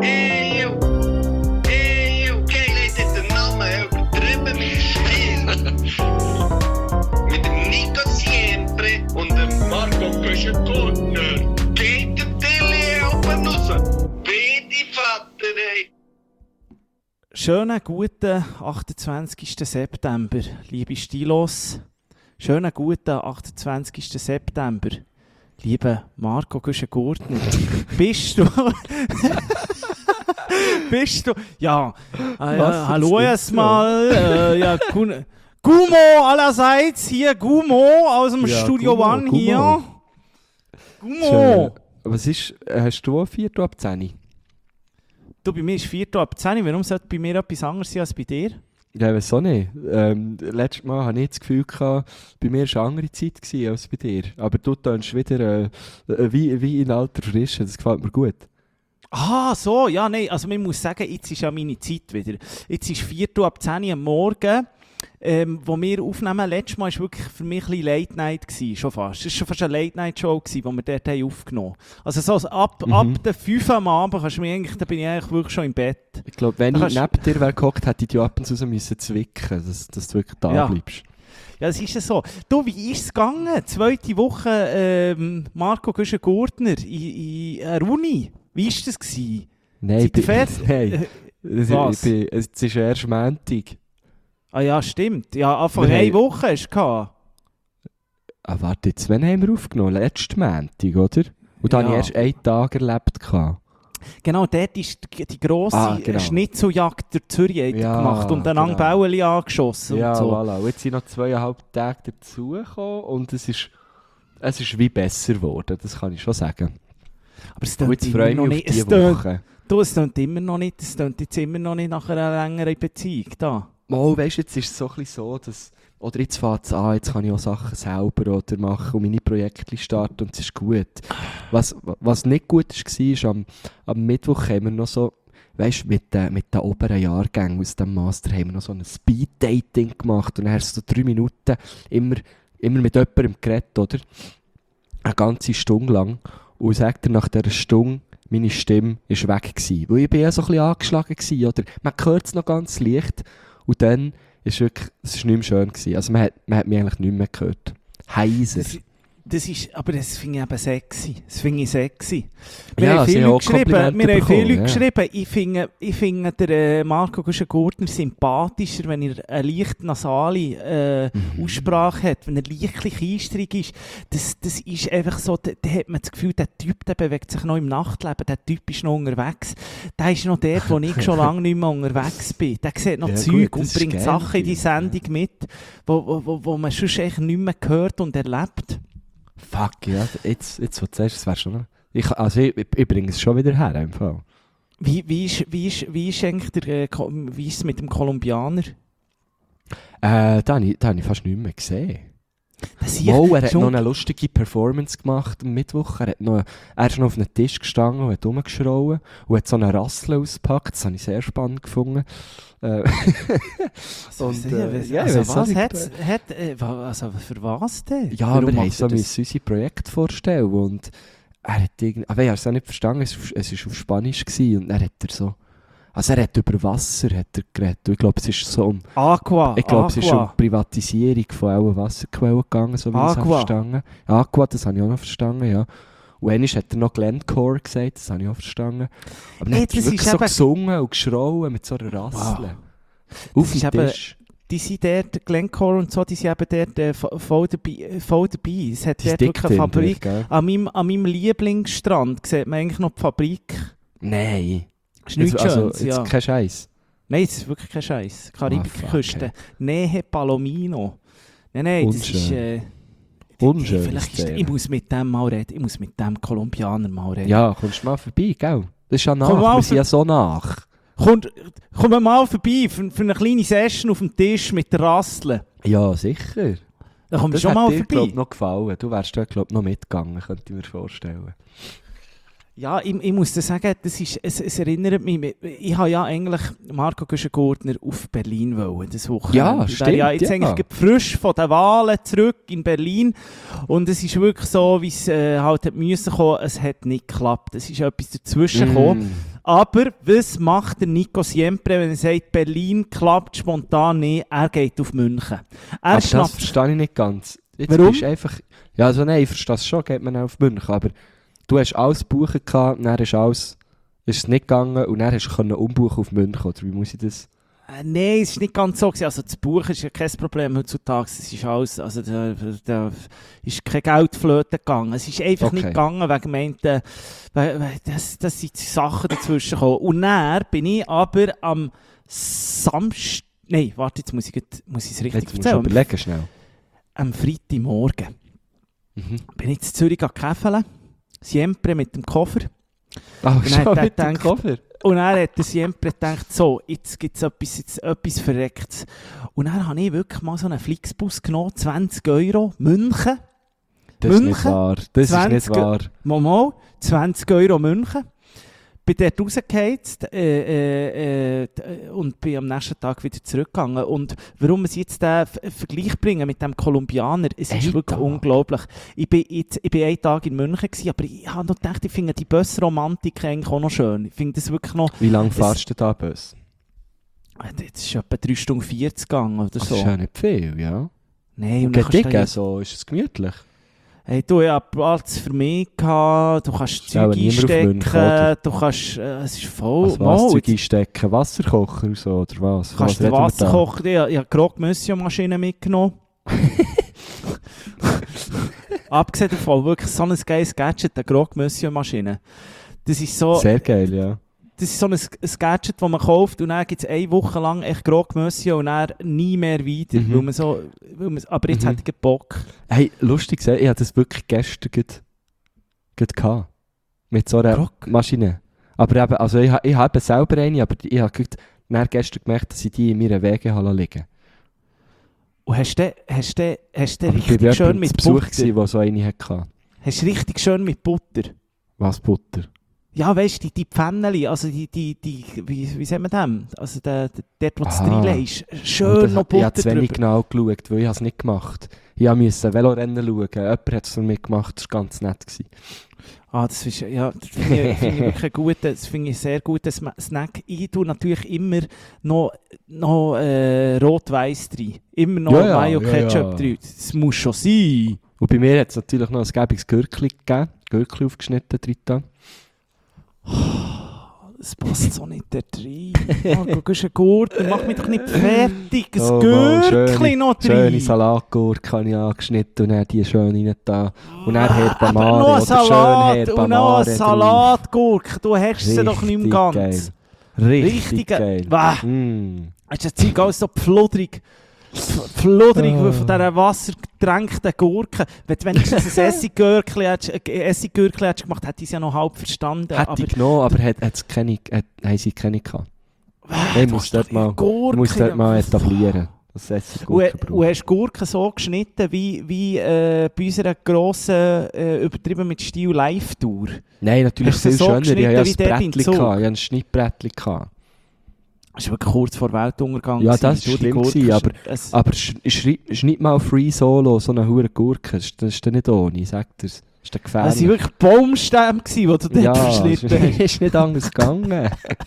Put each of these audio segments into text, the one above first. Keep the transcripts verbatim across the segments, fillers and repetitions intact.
Eeuw, eeuw, geil heet dit de namen, übertrieben mit Stil. Mit dem Nico Siempre und dem Marco Köschen-Gurtner. Geht der Tilly oben raus. Bitte Vater, ey. Schönen guten achtundzwanzigsten September, liebe Stilos. Schönen guten achtundzwanzigsten September, liebe Marco Köschen-Gurtner. Bist du... Bist du... Ja, äh, ja hallo erstmal. Äh, ja, Gun- Gumo allerseits, hier Gumo aus dem Ja, Studio Gumo, One Gumo. hier. Gumo. Schön. Was ist, hast du auch vier ab zehn? Du, bei mir ist vier ab zehn. Warum sollte bei mir etwas anderes sein als bei dir? Ja, ich weiß auch nicht. Ähm, letztes Mal hatte ich das Gefühl, gehabt, bei mir war eine andere Zeit gewesen als bei dir. Aber du tönst wieder äh, wie, wie in alter Frische. Das gefällt mir gut. Ah, so, ja, nein, also man muss sagen, jetzt ist ja meine Zeit wieder. Jetzt ist vier ab zehn am Morgen, ähm, wo wir aufnehmen. Letztes Mal war wirklich für mich ein bisschen Late Night, gewesen, schon fast. Es war schon fast eine Late Night Show, gewesen, die wir dort haben aufgenommen haben. Also so ab, Mhm. ab der fünf am Abend kannst du mich eigentlich, da bin ich eigentlich wirklich schon im Bett. Ich glaube, wenn Da ich kannst- neben dir wäre gehockt, hätte ich dich ab und zu so müssen zwicken, dass, dass du wirklich da Ja. bleibst. Ja, das ist ja so. Du, wie ist es gegangen? Zweite Woche ähm, Marco Köschen-Gurtner in, in einer Uni. Wie war das gewesen? Nein, Seid ihr bin- fertig? Nein. Es, Was? ich bin, es ist erst Montag. Ah ja, stimmt. Ja, vor Wir einer haben- Woche hast du gehabt. Ah, warte, jetzt, wann haben wir aufgenommen? Letzten Montag, oder? Und dann Ja. habe ich erst einen Tag erlebt. Gehabt. Genau, dort ist die, die grosse Ah, genau. Schnitzeljagd durch Zürich hat er Ja, gemacht und dann genau. Bäuerli angeschossen Ja, und so. voilà. Und jetzt sind noch zweieinhalb Tage dazugekommen und es ist, es ist wie besser geworden, das kann ich schon sagen. Aber es Und tönt jetzt immer freue ich noch mich auf nicht. Es diese tönt, Woche. du, es tönt immer noch nicht. Es tönt jetzt immer noch nicht nach einer längeren Beziehung da. Mal, weißt du, jetzt ist es so ein bisschen so, dass, oder jetzt fängt es an, jetzt kann ich auch Sachen selber oder machen und meine Projekte starten und es ist gut. Was, was nicht gut war, ist, am, am Mittwoch haben wir noch so, weißt du, mit, den- mit den oberen Jahrgängen aus dem Master haben wir noch so ein Speed-Dating gemacht und dann hast du so drei Minuten immer, immer mit jemandem geredet, oder? Eine ganze Stunde lang. Und sagt er nach dieser Stunde, meine Stimme war weg gewesen. Weil ich bin ja so ein bisschen angeschlagen gewesen, oder? Man hört es noch ganz leicht. Und dann ist wirklich, es ist nicht mehr schön gewesen. Also man hat, man hat mich eigentlich nicht mehr gehört. Heiser. Das, das ist, aber das finde ich eben sexy. Das finde ich sexy. Wir Ja, haben sie viele haben Leute auch geschrieben, wir Komplimente haben viele bekommen, Leute ja. geschrieben, ich finde, ich finde der äh, Marco Köschen-Gurtner sympathischer, wenn er eine leicht nasale äh, Mhm. Aussprache hat, wenn er leicht einstrig ist. Das, das ist einfach so, da, da hat man das Gefühl, der Typ der bewegt sich noch im Nachtleben, der Typ ist noch unterwegs. Der ist noch der, wo ich schon lange nicht mehr unterwegs bin. Der sieht noch Ja, Zeug gut, und das ist bringt geil, Sachen in die ja. Sendung mit, wo, wo, wo, wo man sonst echt nicht mehr hört und erlebt. Fuck, ja. Jetzt, jetzt wo du sagst, das wäre schon noch... Ich, also ich, ich, ich bringe es schon wieder her, im Fall. Wie, wie, ist, wie, ist, wie ist eigentlich der, äh, Ko- wie ist es mit dem Kolumbianer? Äh, da habe ich, da habe ich fast nicht mehr gesehen. Das ist Wow, er hat schon- noch eine lustige Performance gemacht am Mittwoch. Er, hat noch, er ist noch auf einem Tisch gestanden und hat rumgeschrauen und hat so einen Rassel ausgepackt. Das habe ich sehr spannend gefunden. Äh, Also, und, was- äh, was- ja, ich also weiss auch was nicht, hat's- hat, äh, wa- also für was denn? ja, Warum wir haben macht so er das? müssen unser Projekt vorstellen und er hat irgendwie... Aber ich habe es auch nicht verstanden, es war es ist auf Spanisch gewesen, und er hat er so... Also er hat über Wasser hat er geredet. Und ich glaube, es ist so um... Aqua, Ich glaube, es ist um Aqua. die Privatisierung von allen Wasserquellen gegangen, so wie ich es habe Aqua. verstanden. Aqua, das habe ich auch noch verstanden, ja. Und einmal hat er noch Glencore gesagt, das habe ich auch verstanden. Aber dann Ey, hat er das wirklich ist so eben- gesungen und geschrauen mit so einer Rassel. Wow. Auf ist dem eben- Tisch. Die sind dort, Glencore und so, die sind eben dort äh, vo- voll dabei. äh, Voll dabei. Es hat Die dort wirklich eine Sticktin, Fabrik. gell? An meinem, an meinem Lieblingsstrand sieht man eigentlich noch die Fabrik. Nein. Das ist nichts also, Schönes, jetzt ja. kein Scheiß. Nein, das ist wirklich kein Scheiß. Karibikküste. Ah, fuck, Nähe Palomino. Nein, nein, das ist... Unschön. Äh, Unschönes vielleicht ist, Thema. ich muss mit dem mal reden. Ich muss mit dem Kolumbianer mal reden. Ja, kommst du mal vorbei, gell? Das ist ja nach, Komm mal wir sind vor- ja so nach. Kommt, komm mal vorbei für, für eine kleine Session auf dem Tisch mit der Rassel. Ja, sicher. Da kommst du Das schon hat mal dir, vorbei. glaub, noch gefallen. Du wärst da, glaube ich, noch mitgegangen, könnte ich mir vorstellen. Ja, ich, ich muss dir sagen, das ist, es, es erinnert mich, ich habe ja eigentlich Marco Köschen-Gurtner auf Berlin wollen, das Wochenende. Ja, Ich wäre stimmt, ja jetzt ja. eigentlich frisch von den Wahlen zurück in Berlin und es ist wirklich so, wie es äh, halt hat müssen kommen, es hat nicht geklappt. Es ist etwas dazwischen gekommen. Mm. Aber was macht der Nico Siempre, wenn er sagt, Berlin klappt spontan nicht, er geht auf München. Er Aber das schnappt... verstehe ich nicht ganz. Jetzt Warum? bist du einfach... Ja, also nein, ich verstehe das schon, geht man auch auf München, aber du hast alles gebucht gehabt, dann ist alles... ist es nicht gegangen und dann hast du können umbuchen auf München, oder wie muss ich das... Äh, Nein, es war nicht ganz so. gewesen. Also das Buch ist ja kein Problem heutzutage. Es ist alles, also da, da ist kein Geld flöten gegangen. Es ist einfach Okay. nicht gegangen, wegen meinten, weil, weil das, das sind die Sachen dazwischen gekommen. Und dann bin ich aber am Samstag, nein, warte, jetzt muss ich, grad- muss ich es richtig Jetzt musst du erzählen. überlegen schnell. Am Freitagmorgen Mhm. bin ich in Zürich gekäfeln, Siempre mit dem Koffer. Ah, Und dann schon hat mit er dem gedacht- Cover? Und dann hat der Siempre gedacht, so, jetzt gibt es etwas, jetzt etwas Verrecktes. Und dann habe ich wirklich mal so einen Flixbus genommen, zwanzig Euro, München. Das ist nicht München? wahr. Das ist zwanzig nicht wahr. Mal, mal, zwanzig Euro München. Bin dort rausgeheizt äh, äh, äh, und bin am nächsten Tag wieder zurückgegangen. Und warum wir jetzt den F- Vergleich bringen mit dem Kolumbianer, es ist Ein wirklich Tag. unglaublich. Ich bin, jetzt, ich bin einen Tag in München gewesen, aber ich habe noch gedacht, ich finde die Bus-Romantik eigentlich auch noch schön. Ich finde das wirklich noch... Wie lange Es- fährst du da Bus? Jetzt ist etwa drei Stunden vierzig gegangen oder Das so. ist ja nicht viel, ja. Nein, Und dann kannst du Gedicken, ja- so ist es gemütlich. Hey, du, ich habe Platz für mich gehabt, du kannst Ist auch Zeug niemand auf München, einstecken, oder? du kannst, äh, es ist voll, Was, was mal, Zeug jetzt einstecken? Wasserkocher und so, oder was? du kannst was den reden wir Wasser da? kochen, ich, ich habe gerade Monsieur-Maschine mitgenommen. Abgesehen davon, wirklich so ein geiles Gadget, eine Grog Monsieur-Maschine. Das ist so... Sehr geil, ja. Das ist so ein, ein Gadget, das man kauft und dann gibt es eine Woche lang echt Grog Monsieur und dann nie mehr weiter. Mhm. Weil man so, weil man, aber jetzt Mhm. hätte ich Bock. Hey, lustig gesagt, ich hatte das wirklich gestern gerade, gerade gehabt. Mit so einer Grog? Maschine. Aber eben, also ich, ha- ich habe selber eine, aber ich habe gerade dann gestern gemerkt, dass ich die in meiner Wege habe liegen. Und hast du hast du, hast du Aber ich war richtig bei schön jemandem mit zu Besuch, Butter? gewesen, der so eine hatte. Hast du richtig schön mit Butter? Was, Butter? Ja, weißt du, die, die Pfänneli, also die, die, die wie, wie sagt man das? Also der, der, dort, wo du es Aha. reinlegst, Oh, schön das- noch Ich Butter habe zu wenig drüber. genau geschaut, weil ich es nicht gemacht habe. Ich musste Velorennen schauen. Jemand hat es für mich gemacht, das war ganz nett. Gewesen. Ah, das ist, ja, das finde ich, finde ich wirklich ein guter, das finde ich sehr guter Sma- Snack. Ich tue natürlich immer noch, noch äh, Rot-Weiss drin. Immer noch Ja, ja, Mayo-Ketchup ja, ja. drin. Das muss schon sein. Und bei mir hat es natürlich noch ein gäbiges Gürkli gegeben. Gürkli aufgeschnitten drin. Das passt so nicht da rein. Oh, guck, das ist ein Gurken. Mach mich doch nicht fertig. Ein Oh, Mann, Gürkli schöne- noch Schöne drin. Salatgurke habe ich angeschnitten und dann die schön rein da. Und dann Ah, Herbamare aber noch ein oder Salat schön und noch Herbamare ein drauf. Salatgurke. Du hast sie doch nicht mehr ganz. Geil. Richtig, Richtig geil. Wah. Mm. Hast du das Zeug alles so pfludrig? Pfludrig Oh. von dieser wassergetränkten Gurke. Wenn du wenigstens ein Essiggürkli hättest, ein Essiggürkli hättest gemacht, hätte ich es ja noch halb verstanden. Hätte ich genommen, aber hat, hat's keine, hat, haben sie keine gehabt. Ich muss dort mal, ich muss dort mal etablieren. Das Und, Essiggurken und brauchen. hast du Gurken so geschnitten wie, wie äh, bei unserer grossen, äh, übertrieben mit Stil Live-Tour? Nein, natürlich Hast du viel so schöner. Ich hatte ja ein geschnitten wie dort im Brettchen. Zug? gehabt. Ich hatte ein Schnittbrettchen. gehabt. Das war wirklich kurz vor Weltuntergang. Ja, gewesen. das war Du, die schlimm Gurke gewesen, ist- aber- es- Aber sch- sch- ist nicht mal Free Solo, so eine hure Gurke. Das ist- das ist dann nicht ohne, ich sag dir. Das ist dann Es waren gefährlich. wirklich Baumstämme, gewesen, die du dort Ja, verschnitten hast. es ist nicht anders gegangen.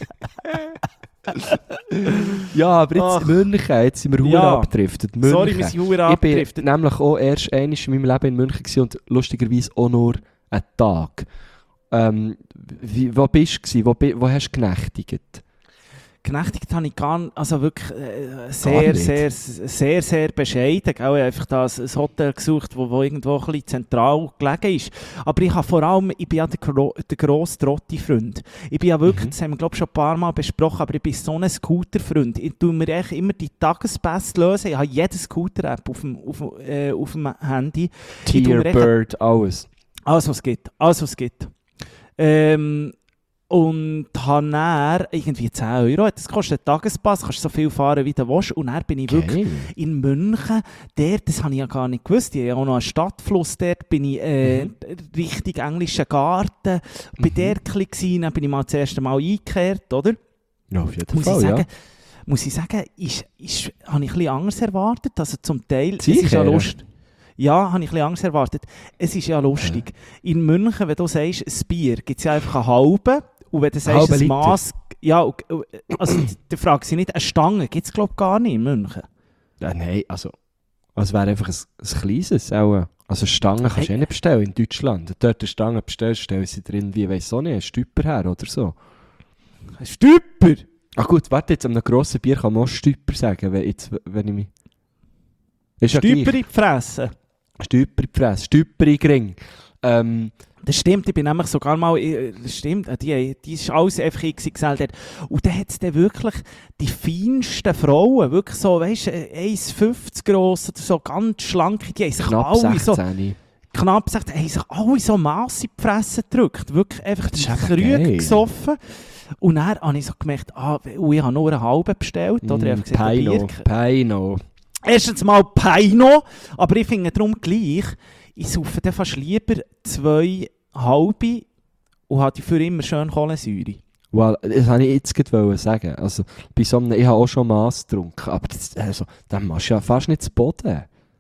Ja, aber jetzt Ach. München, jetzt sind wir hure Ja. abgedriftet. München. Sorry, wir sind verdammt Ich bin abgedriftet. nämlich auch erst einmal in meinem Leben in München gewesen und lustigerweise auch nur einen Tag. Ähm, wie, wo bist du gewesen? Wo, bi- wo hast du genächtigt? Genächtigt habe ich gar nicht, also wirklich äh, sehr, nicht? sehr, sehr, sehr bescheiden. Gell? Ich habe einfach da ein, ein Hotel gesucht, wo, wo irgendwo ein bisschen zentral gelegen ist. Aber ich habe vor allem, ich bin ja der, gro der grosse Trotti-Freund. Ich bin ja wirklich, Mhm. das haben wir glaube ich schon ein paar Mal besprochen, aber ich bin so ein Scooter-Freund. Ich tue mir echt immer die Tagespässe lösen. Ich habe jede Scooter-App auf dem, auf, dem, äh, auf dem Handy. Ich tu mir echt- Tierbird, alles. Alles, was es gibt. Alles, was es gibt. Ähm, und habe dann irgendwie zehn Euro. Das kostet einen Tagespass, kannst so viel fahren, wie du willst. Und dann bin ich wirklich Geil. in München. Dort, das habe ich ja gar nicht gewusst. Ich habe ja auch noch einen Stadtfluss. Dort bin ich äh, Mhm. richtig englischen Garten. Bei Mhm. der gewesen, dann bin ich mal das erste Mal eingekehrt, oder? Ja, auf jeden Muss Fall, ich sagen, ja. muss ich sagen, ist, ist, habe ich ein bisschen anders erwartet. Also zum Teil, es ist ja Sicher? lustig. Ja, habe ich ein bisschen Angst erwartet. Es ist ja lustig. In München, wenn du sagst, ein Bier, gibt es ja einfach einen halben Und wenn du sagst, Halbe ein Liter. Maß... Ja, und- also die Frage ist nicht, eine Stange gibt es glaube ich gar nicht in München. Ja, nein, also... Es wäre einfach ein, ein kleines. Auch, also Stangen kannst du Hey. eh nicht bestellen in Deutschland. Dort eine Stange bestellst, stellen sie drin wie, weiss auch nicht, ein Stüpper her oder so. Ein Stüpper? Ach gut, warte, jetzt an einem grossen Bier kann man auch Stüpper sagen, wenn, jetzt, wenn ich mich... Ist ja Stüpper gleich. in die Fresse? Stüpper in die Fresse, Stüpper in den Ring. Ähm, Das stimmt, ich bin nämlich sogar mal, äh, das stimmt, äh, die, die ist alles einfach X X L dort. Und dann hat es dann wirklich die feinsten Frauen, wirklich so, weißt du, eins fünfzig gross oder so, ganz schlanke, die haben sich knapp alle so, sechzehn. knapp gesagt, haben sich alle so Masse in die Fresse gedrückt. Wirklich einfach Das die ist einfach Krüge geil. gesoffen. Und dann habe ich so gemerkt, ah, und ich habe nur eine halbe bestellt, oder? Ich habe Mm, gesagt, ein Peino, Bier. Peino. Erstens mal Peino, aber ich finde darum gleich, ich saufe dann fast lieber zwei halbe und habe dafür immer schön Kohlensäure. Well, das wollte ich jetzt gerade sagen. Also, bei so einem, ich habe auch schon Mass getrunken, aber das, also, dann machst du ja fast nicht zu Boden,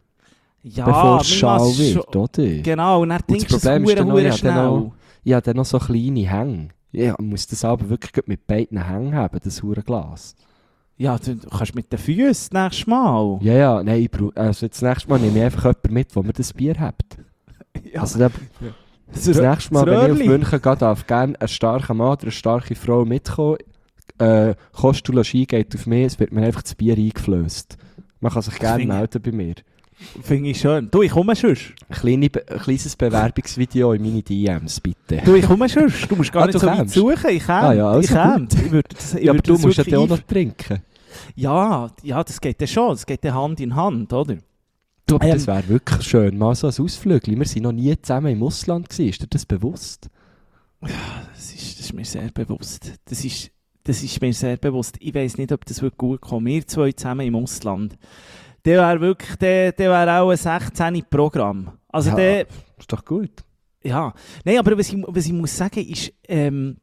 Ja, bevor es mir schal macht's wird, schon- oder? Genau, und dann Und das denkst du es Problem ist dann hure, noch, hure ich habe dann schnell. noch- Ich habe dann noch so kleine Hänge. Ich muss das aber wirklich gerade mit beiden Hängen haben, das Glas. Ja, du, du kannst mit den Füßen nächstes Mal. Ja, ja, nein, ich brauch, also jetzt das nächste Mal nehme ich einfach jemanden mit, der mir das Bier hat. Ja. Also dann, Das, das nächste Mal, wenn ich auf Röhrli. München gehe, darf gerne ein starker Mann oder eine starke Frau mitkommen. Äh, kostet du Logis geht auf mich, es wird mir einfach das Bier eingeflößt. Man kann sich gerne finde- melden bei mir. Finde ich schön. Du, ich komme schon. Ein, kleine, Be- ein kleines Bewerbungsvideo in meine D Ms, bitte. Du, ich komme schon. Du musst gar Ah, nicht du so weit kommst? suchen. Ich käme. Ah ja, also ich käme. Ich würde das, ich Ja, aber würde du das musst ja wirklich dann auch einf- noch trinken. Ja, ja, das geht ja schon. Das geht ja Hand in Hand, oder? Du, aber Ähm, das wäre wirklich schön, mal so ein Ausflügel. Wir waren noch nie zusammen im Ausland gewesen. Ist dir das bewusst? Das ist, das ist mir sehr bewusst. Das ist, das ist mir sehr bewusst. Ich weiss nicht, ob das wirklich gut kommt. Wir zwei zusammen im Ausland. Der wäre wirklich, der, der wäre auch ein sechzehn-Programm. Also Ja. der, Ist doch gut. ja. Nein, aber was ich, was ich muss sagen ist, ähm,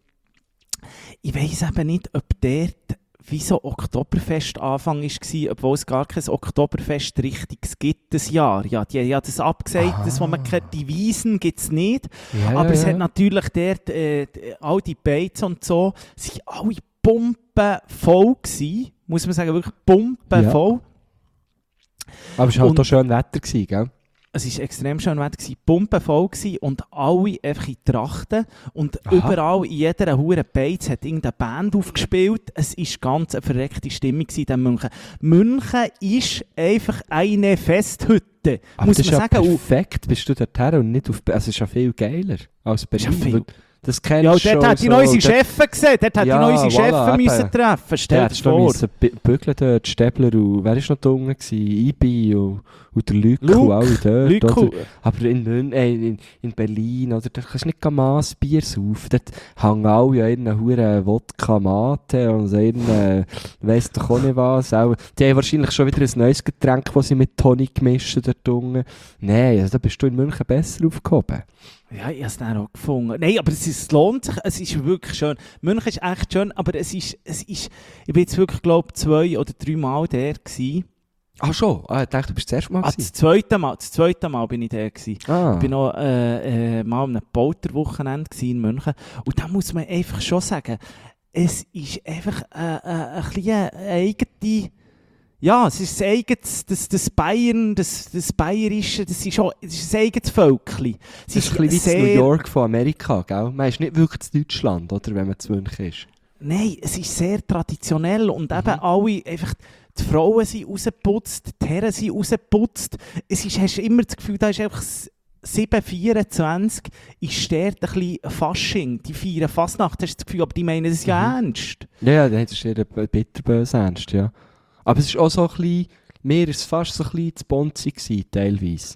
ich weiss eben nicht, ob dort wie so Oktoberfest Anfang war, obwohl es gar kein Oktoberfest richtiges gibt das Jahr. Ja, die haben ja das abgesagt, das, wo man kennt, die Wiesen gibt es nicht. Ja, Aber ja, es ja. hat natürlich dort, äh, d- all die Baits und so, sind alle Pumpen voll gewesen. Muss man sagen, wirklich Pumpen Ja. voll. Aber es war halt Und- auch schön Wetter, gewesen, gell? Es war extrem schön Wetter, gewesen, Pumpen voll gewesen und alle einfach in Trachten. Und Aha. überall in jeder Huren Baits hat irgendeine Band aufgespielt. Es war ganz eine verreckte Stimmung gewesen in München. München ist einfach eine Festhütte. Aber muss das man ist sagen. ja Und- perfekt, bist du dorthin und nicht auf... Also es ist ja viel geiler als Berlin. Ist ja viel- weil Das kennst Ja, du und dort schon hat die so, neue dort- Chefin gesehen. Dort hat Ja, die neue voilà, Chefin eben. müssen treffen. Der Stell dir hättest du noch vor. müssen bü- bügeln dort, Stäbler und... Wer war noch da unten? gewesen? Ibi und, und der Luke, Luke, und alle dort. Leute, Oder? Aber in, Mün äh, in, in Berlin, oder, da kannst du nicht Mass Bier saufen. Dort hängen alle ja ihren Huren Wodka Mate und so ihren, äh, weiss doch auch nicht was. Auch, die haben wahrscheinlich schon wieder ein neues Getränk, das sie mit Tonic mischen dort unten. Nein, also da bist du in München besser aufgehoben. Ja, ich habe es dann auch gefunden. Nein, aber es, ist, es lohnt sich. Es ist wirklich schön. München ist echt schön, aber es ist, es ist ich bin jetzt wirklich, glaube ich, zwei oder drei Mal der gewesen. Ach schon? Ah, ich dachte, du bist das erste Mal Ah, gewesen. das zweite Mal, das zweite Mal bin ich der gewesen. Ah. Ich bin noch äh, äh, mal an einem Polterwochenende gewesen in München. Und da muss man einfach schon sagen, es ist einfach äh, äh, ein bisschen eine eigene... Ja, es ist das eigenes, das, das Bayern, das, das Bayerische, das ist, auch, das ist ein eigenes Völkchen. Es Das ist ein bisschen wie das New York von Amerika, gell? Man ist nicht wirklich in Deutschland, oder, wenn man zu München ist. Nein, es ist sehr traditionell und Mhm. eben alle, einfach, die Frauen sind rausgeputzt, die Herren sind rausgeputzt. Es ist, hast du immer das Gefühl, da ist einfach sieben vierundzwanzig ist dort ein bisschen Fasching. Die feiern Fasnacht, hast du das Gefühl, aber die meinen es ja Mhm. ernst. Ja, ja, das ist eher ein bitterbös ernst, ja. Aber es ist auch so ein bisschen, mir ist es fast so ein bisschen zu bonzig gewesen, teilweise.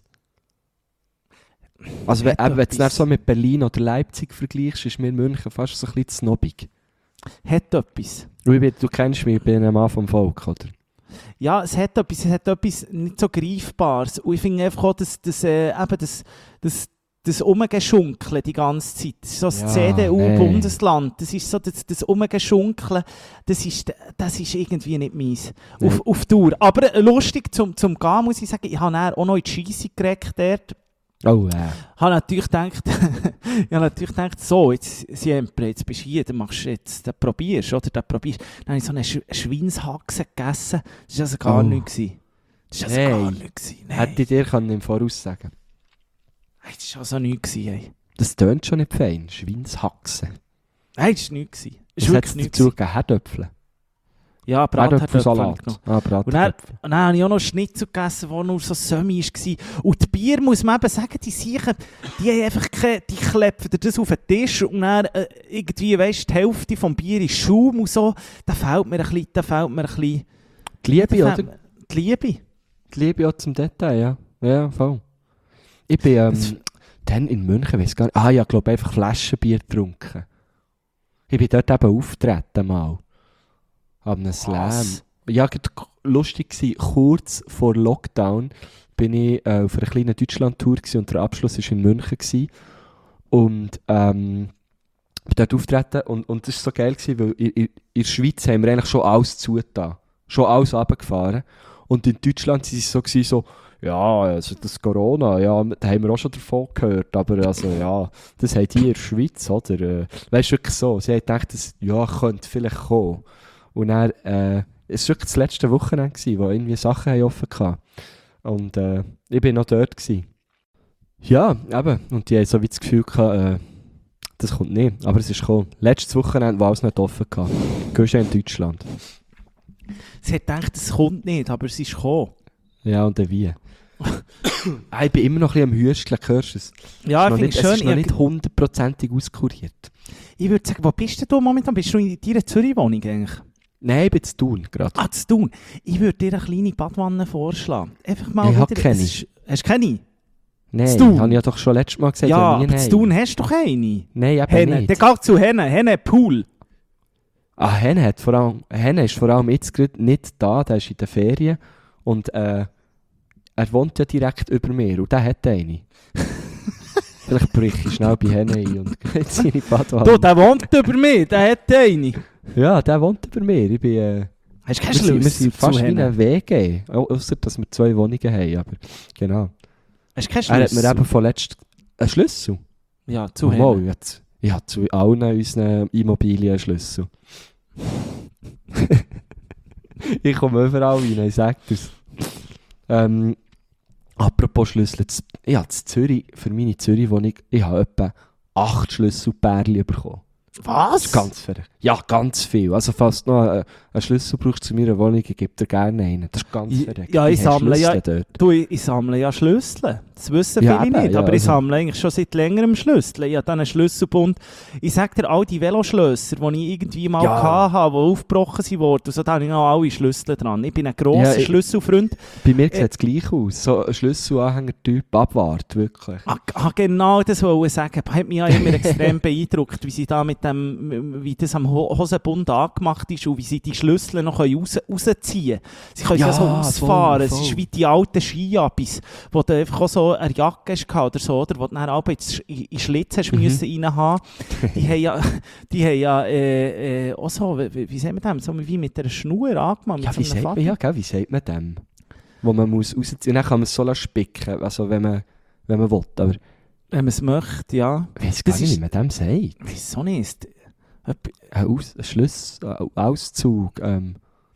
Also wenn, Hat eben, wenn du es etwas. nicht so mit Berlin oder Leipzig vergleichst, ist mir München fast so ein bisschen zu snobbig. Hat etwas. Und ich bin, du kennst mich, ich bin ein Mann vom Volk, oder? Ja, es hat etwas, es hat etwas nicht so Greifbares. Und ich finde einfach auch, dass, dass, äh, eben das, das, das Umgeschunkeln die ganze Zeit, das ist so das Ja, C D U-Bundesland, nee. das ist so das, das Umgeschunkeln, das ist, das ist irgendwie nicht meins. Nee. Auf, auf Dauer. Aber äh, lustig zum, zum Gehen, muss ich sagen, ich habe dann auch noch in die Scheisse gereckt dort. Oh, äh. Ich habe natürlich gedacht, ich habe natürlich gedacht, so, jetzt, Siempre, jetzt bist du hier, dann machst du jetzt, dann probierst oder dann probierst. Dann habe ich so eine Sch Schweinshaxe gegessen. Das war also gar Oh. nichts. gewesen. Das war also Nein. gar nichts. gewesen. Nein, Hätte ich dir können im Voraus sagen. Hey, das war also nichts. gewesen, Ey. Das tönt schon nicht fein. Schweinshaxe. Nein, das war nichts. gewesen. Das Was war hat wirklich es nichts. dazu gewesen. gegeben? Herdöpfel? Ja, Bratapfelsalat. Bratkartoffeln. Ah, Und dann, Bratapfel. und dann habe ich auch noch Schnitzel gegessen, der nur so Semi war. Und die Bier, muss man eben sagen, die Siechen, die haben einfach keine, die klepfen dir das auf den Tisch und dann äh, irgendwie, weißt, die Hälfte vom Bier ist Schaum und so. Da fehlt mir ein bisschen, da fehlt mir ein bisschen... Die Liebe, da oder? fehlt mir- Die Liebe. Die Liebe auch zum Detail, ja. Ja, voll. Ich bin ähm, Das- dann in München, weiss gar nicht. Ah, ja, ich glaube einfach Flaschenbier getrunken. Ich bin dort eben auftreten mal. An einem Slam. Was? Ja, gerade k- lustig gsi. Kurz vor Lockdown bin ich äh, auf einer kleinen Deutschland-Tour gsi und der Abschluss war in München gsi. Und ähm, bin dort auftreten und, und das war so geil gsi, weil in, in, in der Schweiz haben wir eigentlich schon alles zugetan. Schon alles runtergefahren. Und in Deutschland waren sie so, gsi, so ja, also das Corona, ja, da haben wir auch schon davon gehört, aber also ja, das hat hier in der Schweiz, oder? Äh, weißt du, wirklich so, sie haben gedacht, das, ja, könnte vielleicht kommen. Und dann, äh, es war wirklich das letzte Wochenende, gewesen, wo irgendwie Sachen haben offen hatten. Und äh, ich war noch dort. Gewesen. Ja, eben, und die haben so wie das Gefühl gehabt, äh, das kommt nicht, aber es ist gekommen. Letztes Wochenende war es nicht offen gehabt. Gehst du in Deutschland? Sie hat gedacht, es kommt nicht, aber es ist gekommen. Ja, und dann wie? ah, ich bin immer noch ein bisschen am Hüsteln, hörst du es? Ja, Es ich ist finde noch nicht, es es ist schön. noch Ich, nicht hundertprozentig auskuriert. ich würde sagen, wo bist denn du momentan? Bist du in deiner Zürich-Wohnung eigentlich? Nein, ich bin zu tun gerade. Ah, zu tun. Ich würde dir eine kleine Badwanne vorschlagen. Einfach mal Ich hab wieder... keine. es ist- Hast du keine? Nein, Thun. habe ich ja doch schon letztes Mal gesagt. Ja, nie aber zu nein. tun hast du doch eine. Nein, eben Henne. nicht. Der geht zu Henne. Henne Pool. Ah, Henne, hat vor allem, Henne ist vor allem jetzt gerade nicht da, der ist in den Ferien. Und äh, er wohnt ja direkt über mir und der hat eine. Vielleicht brich ich schnell bei Henne ein und gehe in seine Badwanne. Du, der wohnt über mir. Der hat eine. Ja, der wohnt über mir. Ich bin, äh, Hast du wir, keinen sind, wir Schlüssel sind zu fast wie Henne? eine W G. Au- Ausser, dass wir zwei Wohnungen haben. Aber genau. Hast du keinen Er hat Schlüssel? mir eben von letzt einen Schlüssel. Ja, zu Mal, Henne. jetzt. Ich habe zu allen unseren Immobilien einen Schlüssel. ich komme überall rein, ich sage das. Ähm, apropos Schlüssel, z- ich habe in Zürich, für meine Zürich-Wohnung, ich habe etwa acht Schlüsselpärchen bekommen. Das ist Was? ganz verrückt. Ja, ganz viel. Also falls du noch einen, einen Schlüssel brauchst zu meiner Wohnung, ich gebe dir gerne einen. Das ist ganz Ja, verrückt. ja, ich Die haben sammle ja- Schlüssel dort. Du, ich, ich sammle ja Schlüssel. Das wissen Ja, viele eben, nicht, ja, aber ich also- sammle eigentlich schon seit längerem Schlüssel. Ich habe dann einen Schlüsselbund. Ich sage dir, all die Veloschlösser, die ich irgendwie mal Ja. hatte, die aufgebrochen sind worden, so, da habe ich noch alle Schlüssel dran. Ich bin ein grosser Ja, ich- Schlüsselfreund. Bei mir Äh, sieht es gleich aus. So ein Schlüsselanhänger-Typ Abwart, wirklich. Ah, ah, genau das wollte ich sagen. Hat mich ja immer extrem beeindruckt, wie sie da mit dem, wie das am Ho- Hosenbund angemacht ist und wie sie die Schlüssel noch raus, rausziehen können. Sie können Ja, ja so ausfahren. voll, Es ist voll. wie die alten Skiabis, wo du einfach auch so eine Jacke hast oder so, oder wo du dann auch in in Schlitz hast Mhm. müssen reinhaben. Die haben ja, die haben ja äh, äh, auch so, wie, wie sagt man das, so wie mit einer Schnur angemacht. Ja, mit wie so einem sagt man, Faden. ja, gell, wie sagt man dem? Wo man muss rausziehen. Dann kann man es so lassen spicken, also wenn man, wenn man will. Aber ich Wenn man es möchte, ja. weiß gar Das nicht, ist- wie man dem sagt. Wieso nicht? Etwa- Ein, Aus, ein Schluss, ein Auszug, ähm,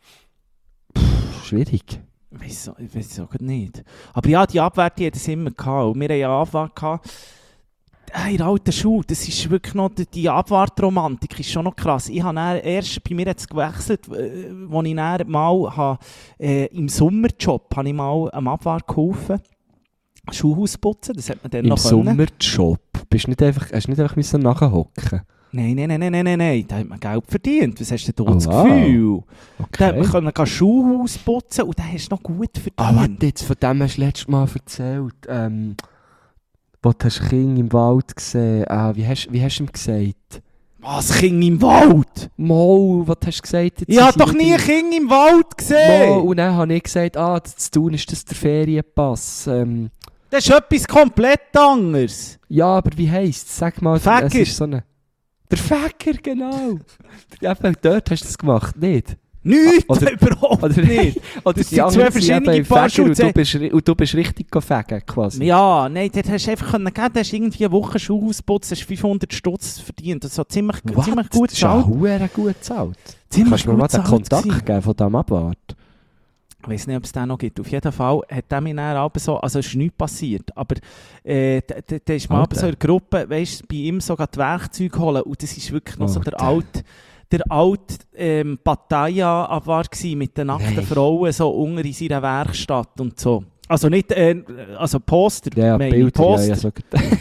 pff, schwierig. Weiss, ich weiß es auch grad nicht. Aber ja, die Abwerte hat es immer gehabt. Und wir haben ja Abwart gehabt. Äh, in der alten Schule, das ist wirklich noch, die- die Abwartromantik ist schon noch krass. Ich habe dann erst, bei mir hat es gewechselt, äh, als ich dann mal habe, äh, im Sommerjob habe ich mal am Abwart geholfen. Schulhaus putzen, das hat man dann Im noch können. Sommerjob bist du nicht einfach, hast du nicht einfach müssen nachhocken. Nein, nein, nein, nein, nein, nein, nein, da hat man Geld verdient. Was hast du denn da Oh, das wow. Gefühl? Da hat man Okay. können gehen Schulhaus putzen und da hast du noch gut verdient. Ah, warte, jetzt von dem hast du letztes Mal erzählt. Ähm, wo du hast Kinder im Wald gesehen. Ah, wie hast, wie hast du ihm gesagt? Was, Kind im Wald? Mal, was hast du gesagt? Jetzt Ich habe sind doch sie nie wieder- Kind im Wald Mal, gesehen. und dann habe ich gesagt, ah, das zu tun ist das der Ferienpass. Ähm, Das ist etwas komplett anderes. ja, aber wie heisst es? Sag mal, Fäcker. es ist so eine... Der Fäcker, genau. Eben, dort hast du das gemacht, nicht? Nichts, Oder- überhaupt Oder nicht. Oder Das die sind zwei anderen sind verschiedene eben Paar Fäger und Schuhe. du bist, ri- und du bist richtig fegen quasi. Ja, nein, dort hast du einfach können geben, du hast irgendwie eine Woche Schuhe ausputzt, hast fünfhundert Stutz verdient. Das hat ziemlich, What? ziemlich gut Das ist auch gezahlt. verdammt gut gezahlt. Ziemlich Kannst du mir mal gut den gezahlt Kontakt gewesen. geben von diesem Abwart? Ich weiß nicht, ob es den noch gibt. Auf jeden Fall hat der mir dann aber so, also es ist nichts passiert, aber äh, da- da da ist mal Alter. so in der Gruppe, weißt, bei ihm sogar die Werkzeuge holen und das ist wirklich noch so der Alter. alte, der alte ähm, Pattaya-Abwart gsi mit den nackten Nein. Frauen so unter in seiner Werkstatt und so. Also nicht, äh, also Poster, Ja, ja, meine ich, Bilder. Ja, Poster. ja, so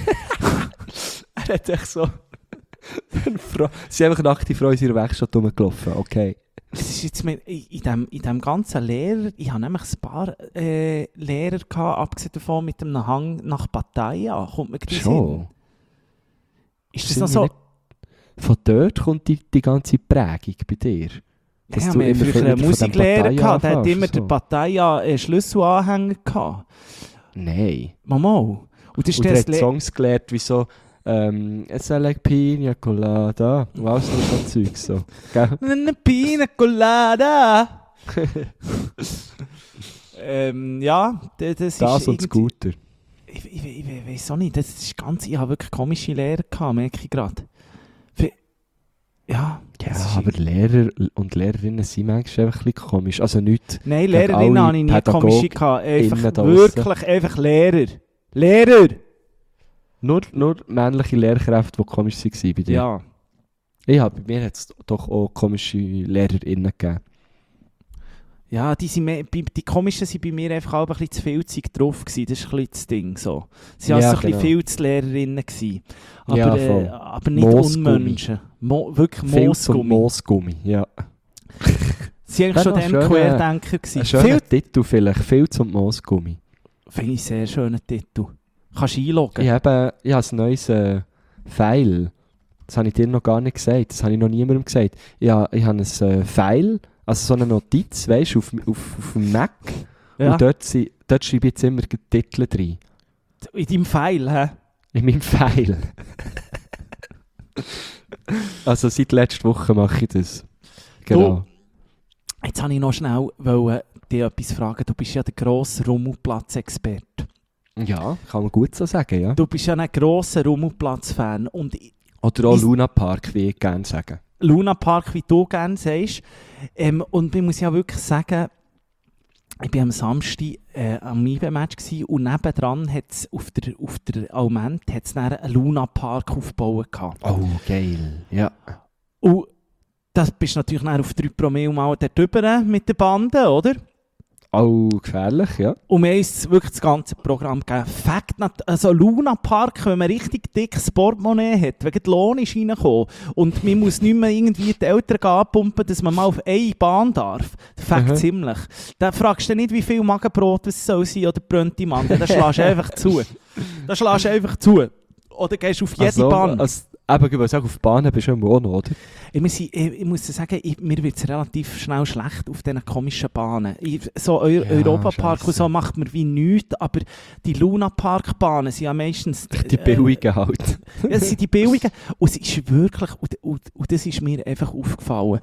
er hat echt so... eine Frau- Sie sind einfach eine nackte Frau in ihrer Werkstatt rumgelaufen, okay. Es ist jetzt mit, in, in, dem, in dem ganzen Lehrer, ich habe nämlich ein paar äh, Lehrer gehabt, abgesehen davon mit einem Hang nach Pattaya, kommt mir gerade in den Sinn. Schon. Ist das Sind noch wir so? nicht- Von dort kommt die, die ganze Prägung bei dir. Dass Ja, du wir haben immer früher von- einen von dem Musiklehrer Pattaya gehabt, der hat anfängst immer und den so. Pattaya äh, Schlüsselanhänger gehabt. Nein. Mama. Und das ist Und er das hat Le- Songs gelernt, wie so ähm, «Es like Pina Colada» und alles so ein Zeug so. Gell? Eine Pina Colada. ähm, ja, d- das ist Das und irgendwie- Scooter. Ich, ich, ich, ich weiß auch nicht, das ist ganz, ich habe wirklich komische Lehrer gehabt, merke ich gerade. Für- Ja, Ja, das ist- aber Lehrer und Lehrerinnen sind manchmal einfach ein bisschen komisch. Also nicht Nein, gegen Lehrerinnen alle habe ich nie Pädagogen komische gehabt. Einfach, innen da wirklich einfach Lehrer. Lehrer! nur, nur männliche Lehrkräfte, die komisch waren bei dir. Ja. Ja, bei mir hat es doch auch komische LehrerInnen gegeben. Ja, die, sind mehr, bei- die komischen waren bei mir einfach auch ein bisschen zu viel Zeug drauf gewesen. Das ist ein bisschen das Ding so. Sie waren Ja, so ein bisschen genau. viel zu Lehrerinnen gewesen. Aber, Ja, äh, voll. aber nicht Moosgummi. Unmenschen. Mo wirklich Viel zum Moosgummi. Moosgummi, ja. Sie waren eigentlich Das schon ist dem noch schön, Querdenker. Ein gewesen. schöner Viel, Titel vielleicht, «Viel zum Moosgummi». finde ich sehr schönen Titel. Kannst du einloggen. Ich habe, ich habe ein neues äh, File. Das habe ich dir noch gar nicht gesagt. Das habe ich noch niemandem gesagt. Ich habe, ich habe ein äh, File, also so eine Notiz, weißt du, auf, auf, auf dem Mac. Ja. Und dort, sind- dort schreibe ich jetzt immer die Titel drin. In deinem Pfeil, hä? In meinem File. Also seit letzter Woche mache ich das. Genau. Jetzt wollte ich noch schnell wollen, dich etwas fragen. Du bist ja der grosse Rummelplatz-Experte. Ja, kann man gut so sagen, ja. Du bist ja ein grosser Rummelplatz-Fan. Und Oder auch Ist- Luna Park, wie ich gerne sage. Luna Park, wie du gerne sagst. Ähm, und ich muss ja wirklich sagen, ich war am Samstag äh, am I B E-Match gsi und nebendran hat es auf der, auf der Alment hat's dann einen Luna Park aufgebaut gehabt. Oh, geil. Ja. Und das bist du natürlich dann auf drei Promille mal dort drüber mit der Bande, oder? Oh, gefährlich, ja. Und wir haben uns wirklich das ganze Programm gegeben. Fakt, nat- also Luna Park, wenn man richtig dickes Portemonnaie hat, wegen der Lohn ist reingekommen und man muss nicht mehr irgendwie die Eltern anpumpen, dass man mal auf eine Bahn darf. Fakt Mhm. ziemlich. Da fragst du nicht, wie viel Magenbrot es soll sein oder Brönti Mann. Da schlägst du einfach zu. Da schlägst du einfach zu. Oder gehst auf jede Also, Bahn. Also, eben, ich würde sagen, auf Bahnen bist du immer auch noch, oder? Ich muss, ich, ich muss sagen, ich, mir wird es relativ schnell schlecht auf diesen komischen Bahnen. Ich, so Eu Ja, Europapark und scheisse. so macht mir wie nichts, aber die Luna Park Bahnen sind ja meistens... Die billigen halt. Äh, das sind die billigen. Und es ist wirklich, und, und, und das ist mir einfach aufgefallen,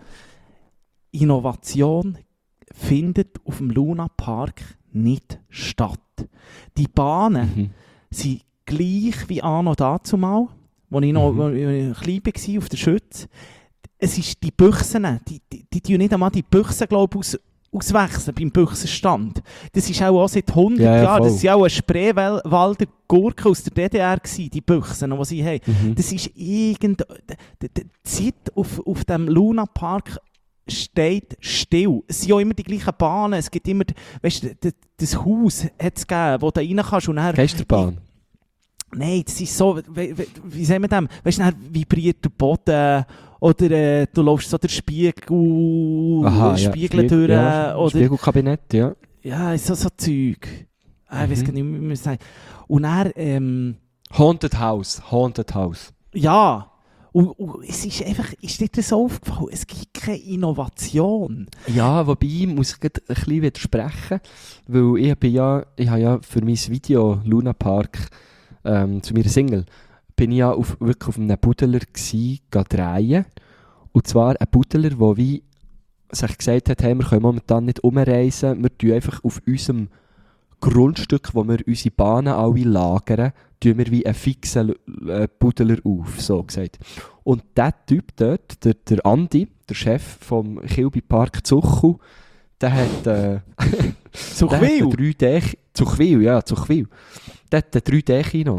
Innovation findet auf dem Luna Park nicht statt. Die Bahnen Mhm. sind gleich wie anno dazumal, als ich noch Mhm. wo ich klein war auf der Schütze. Es ist die Büchsen, die, die, die tun nicht einmal die Büchsen, glaube ich, aus, auswechseln beim Büchsenstand. Das ist auch, auch seit hundert Ja, ja, Jahren, voll. das waren auch ein Spreewalder Gurken aus der D D R, gewesen, die Büchsen, die sie haben. Mhm. Das ist irgend... Die, die Zeit auf, auf dem Luna Park steht still. Es sind ja immer die gleichen Bahnen. Es gibt immer... Weißt du, das, das Haus hat es gegeben, wo du rein kannst und dann... Geisterbahn. Nein, das ist so... Wie, wie, wie sagen wir das? Weißt du, dann vibriert der Boden oder äh, du läufst so der Spiegel... Aha, ja. Spiegel Spiegel- durch... ja, oder, Spiegelkabinett, ja. ja, so, so Zeug. Ah, ich weiß Mhm. gar nicht, wie man es sagt. Und dann... Ähm, Haunted House. Haunted House. Ja, und, und es ist einfach, ist dir das aufgefallen? Es gibt keine Innovation. Ja, wobei ich muss ich ein bisschen widersprechen, weil ich bin ja, ich habe ja für mein Video Luna Park ähm, zu meiner Single bin ich ja auf, wirklich auf einem Budeler gsi, drehen. Und zwar ein Budeler, der wie sich gesagt hat, hey, wir können momentan nicht umreisen, wir tun einfach auf unserem Grundstück, wo wir unsere Bahnen alle lagern, tun wir wie einen fixen äh, Budeler auf, so gesagt. Und der Typ dort, der, der Andi, der Chef vom Kilby Park Zuchu, der hat... Äh, Zu der hat viel? einen drei D... Zuchwil, ja, Zuchwil. Der hat einen drei D-Kino.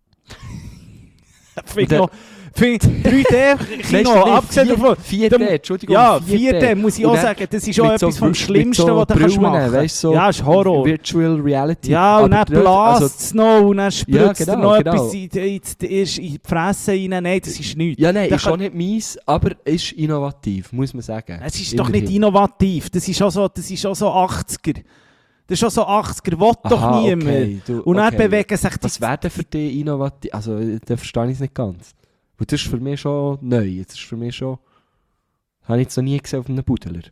Finde ich noch... Find, drei D-Kino, abgesehen davon... vier D, Entschuldigung. Ja, vier D muss ich Und auch dann- sagen, das ist auch mit etwas so- vom mit Schlimmsten, so was du kannst Brillen, machen. weisst, so ja, ist Horror. Virtual Reality. Ja, und dann Aber dort- blast also- es noch und dann spritzt Ja, er genau, noch genau. etwas in, in, in, in die Fresse rein. Nein, das ist nichts. Ja, nein, Der ist kann- schon nicht mies, aber ist innovativ, muss man sagen. Es ist doch nicht Immerhin. innovativ, das ist auch so, das ist auch so achtziger. Das ist auch so achtziger, will doch Aha, niemand. okay, du- Und dann okay. bewegen sich die... Was wäre denn für dich innovativ? Also, da verstehe ich es nicht ganz. Weil das ist für mich schon neu. Das ist für mich schon... Habe ich jetzt noch nie gesehen auf einem Budeler.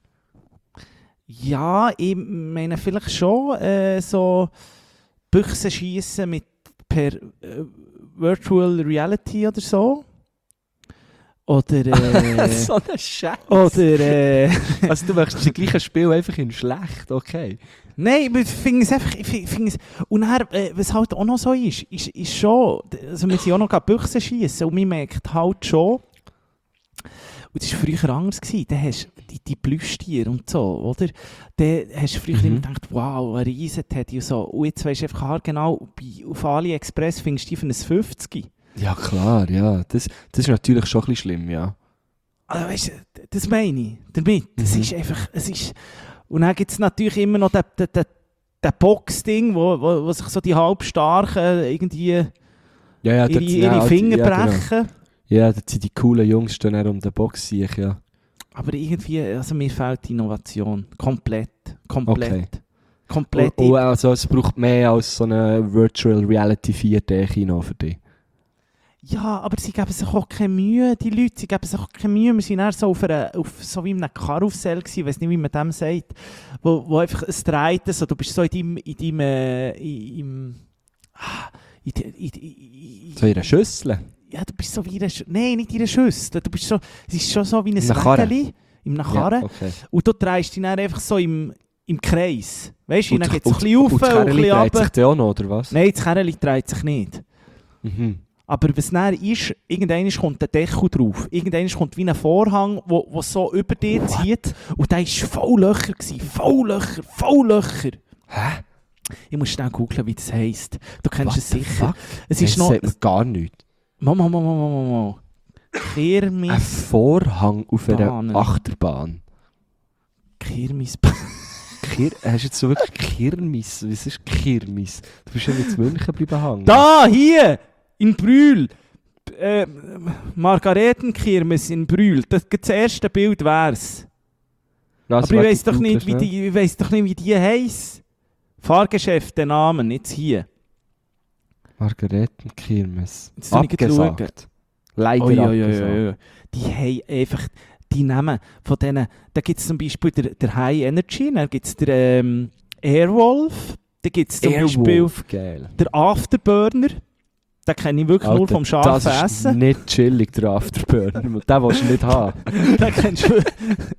Ja, ich meine vielleicht schon äh, so Büchsen schießen mit per äh, Virtual Reality oder so. Oder äh, so ein Scheiß. oder äh, Also du möchtest das gleiche Spiel einfach in schlecht, okay. nein, ich finde es einfach, ich find- find es, und dann, äh, was halt auch noch so ist, ist, ist schon, also wir sind auch noch gerade Büchsen schießen und man merkt halt schon, und das war früher anders gewesen, da hast du die, die Plüschtiere und so, oder? Da hast du früher Mhm. immer gedacht, wow, ein Riesenteddy und so, und jetzt weisst du einfach genau, bei, auf AliExpress findest du die für ein fünfzig. Ja klar, ja. Das, das ist natürlich schon ein bisschen schlimm, ja. Also weißt du, das meine ich damit, es Mhm. ist einfach, es ist, und dann gibt es natürlich immer noch den, den, den, den Box-Ding, wo, wo, wo sich so die Halbstarken irgendwie Ja, ja, ihre, dort- ja, ihre Finger ja, genau. brechen. Ja, das sind die coolen Jungs, die dann um den Box sehe ich, ja. Aber irgendwie, also mir fehlt die Innovation. Komplett. Komplett. Okay. Komplett. Oh, oh, also es braucht mehr als so eine Virtual Reality vier D-Kino für dich. Ja, aber sie geben sich auch keine Mühe, die Leute, sie geben sich auch keine Mühe. Wir waren eher so auf, einer, auf so wie in einem Karussell gewesen, ich weiß nicht, wie man dem sagt, wo, wo einfach es dreht, so, du bist so in deinem, in deinem, äh, in, im, ah, in, in, in, in, So in einer Schüssel. ja, du bist so wie in einer, Sch- nein, nicht in einer Schüssel, du bist so, es ist schon so wie ein In einer Karre. Wägeli, in einem Karren, Ja, okay. und du drehst dich dann einfach so im, im Kreis, weißt du, Und dann die- geht es ein und- bisschen rauf und und das ein Kerli bisschen dreht sich runter. dann auch noch, oder was? Nein, das Kerli dreht sich nicht. Mhm. Aber was dann ist, irgendwann kommt der Deckel drauf. Irgendwann kommt wie ein Vorhang, wo, wo so über dir zieht. Und der war voll Löcher. Gewesen. Voll Löcher, voll Löcher. Hä? Ich muss schnell googeln, wie das heisst. Du kennst What es the sicher. fuck? Es Das ist noch... sagt mir gar nichts. Mama, Mama, Mama, Mama. Ein Kirmes... Vorhang auf einer Bahnen. Achterbahn. Kirmes... Kir hast du jetzt so wirklich Kirmes? Was ist Kirmes? Du bist ja nicht in München bleiben hängen. Da, hier! In Brühl. Äh, Margaretenkirmes in Brühl. Das, das erste Bild wär's. Also, Aber ich warte, weiss doch google nicht, wie schnell. die, ich weiss doch nicht, wie die heissen. Fahrgeschäft, der Namen, jetzt hier. Margaretenkirmes. Jetzt soll ich gleich schauen. Abgesagt. Leider Ui, ui, ui, abgesagt. ui, ui. Die haben einfach die Namen von denen. Da gibt es zum Beispiel der, der High Energy, dann gibt es der ähm, Airwolf, da gibt es zum Beispiel Airwolf, geil. der Afterburner. Den kenne ich wirklich nur Alter, vom scharfen das ist Essen. nicht chillig, der Afterburner. Den willst du nicht haben. Den kennst du.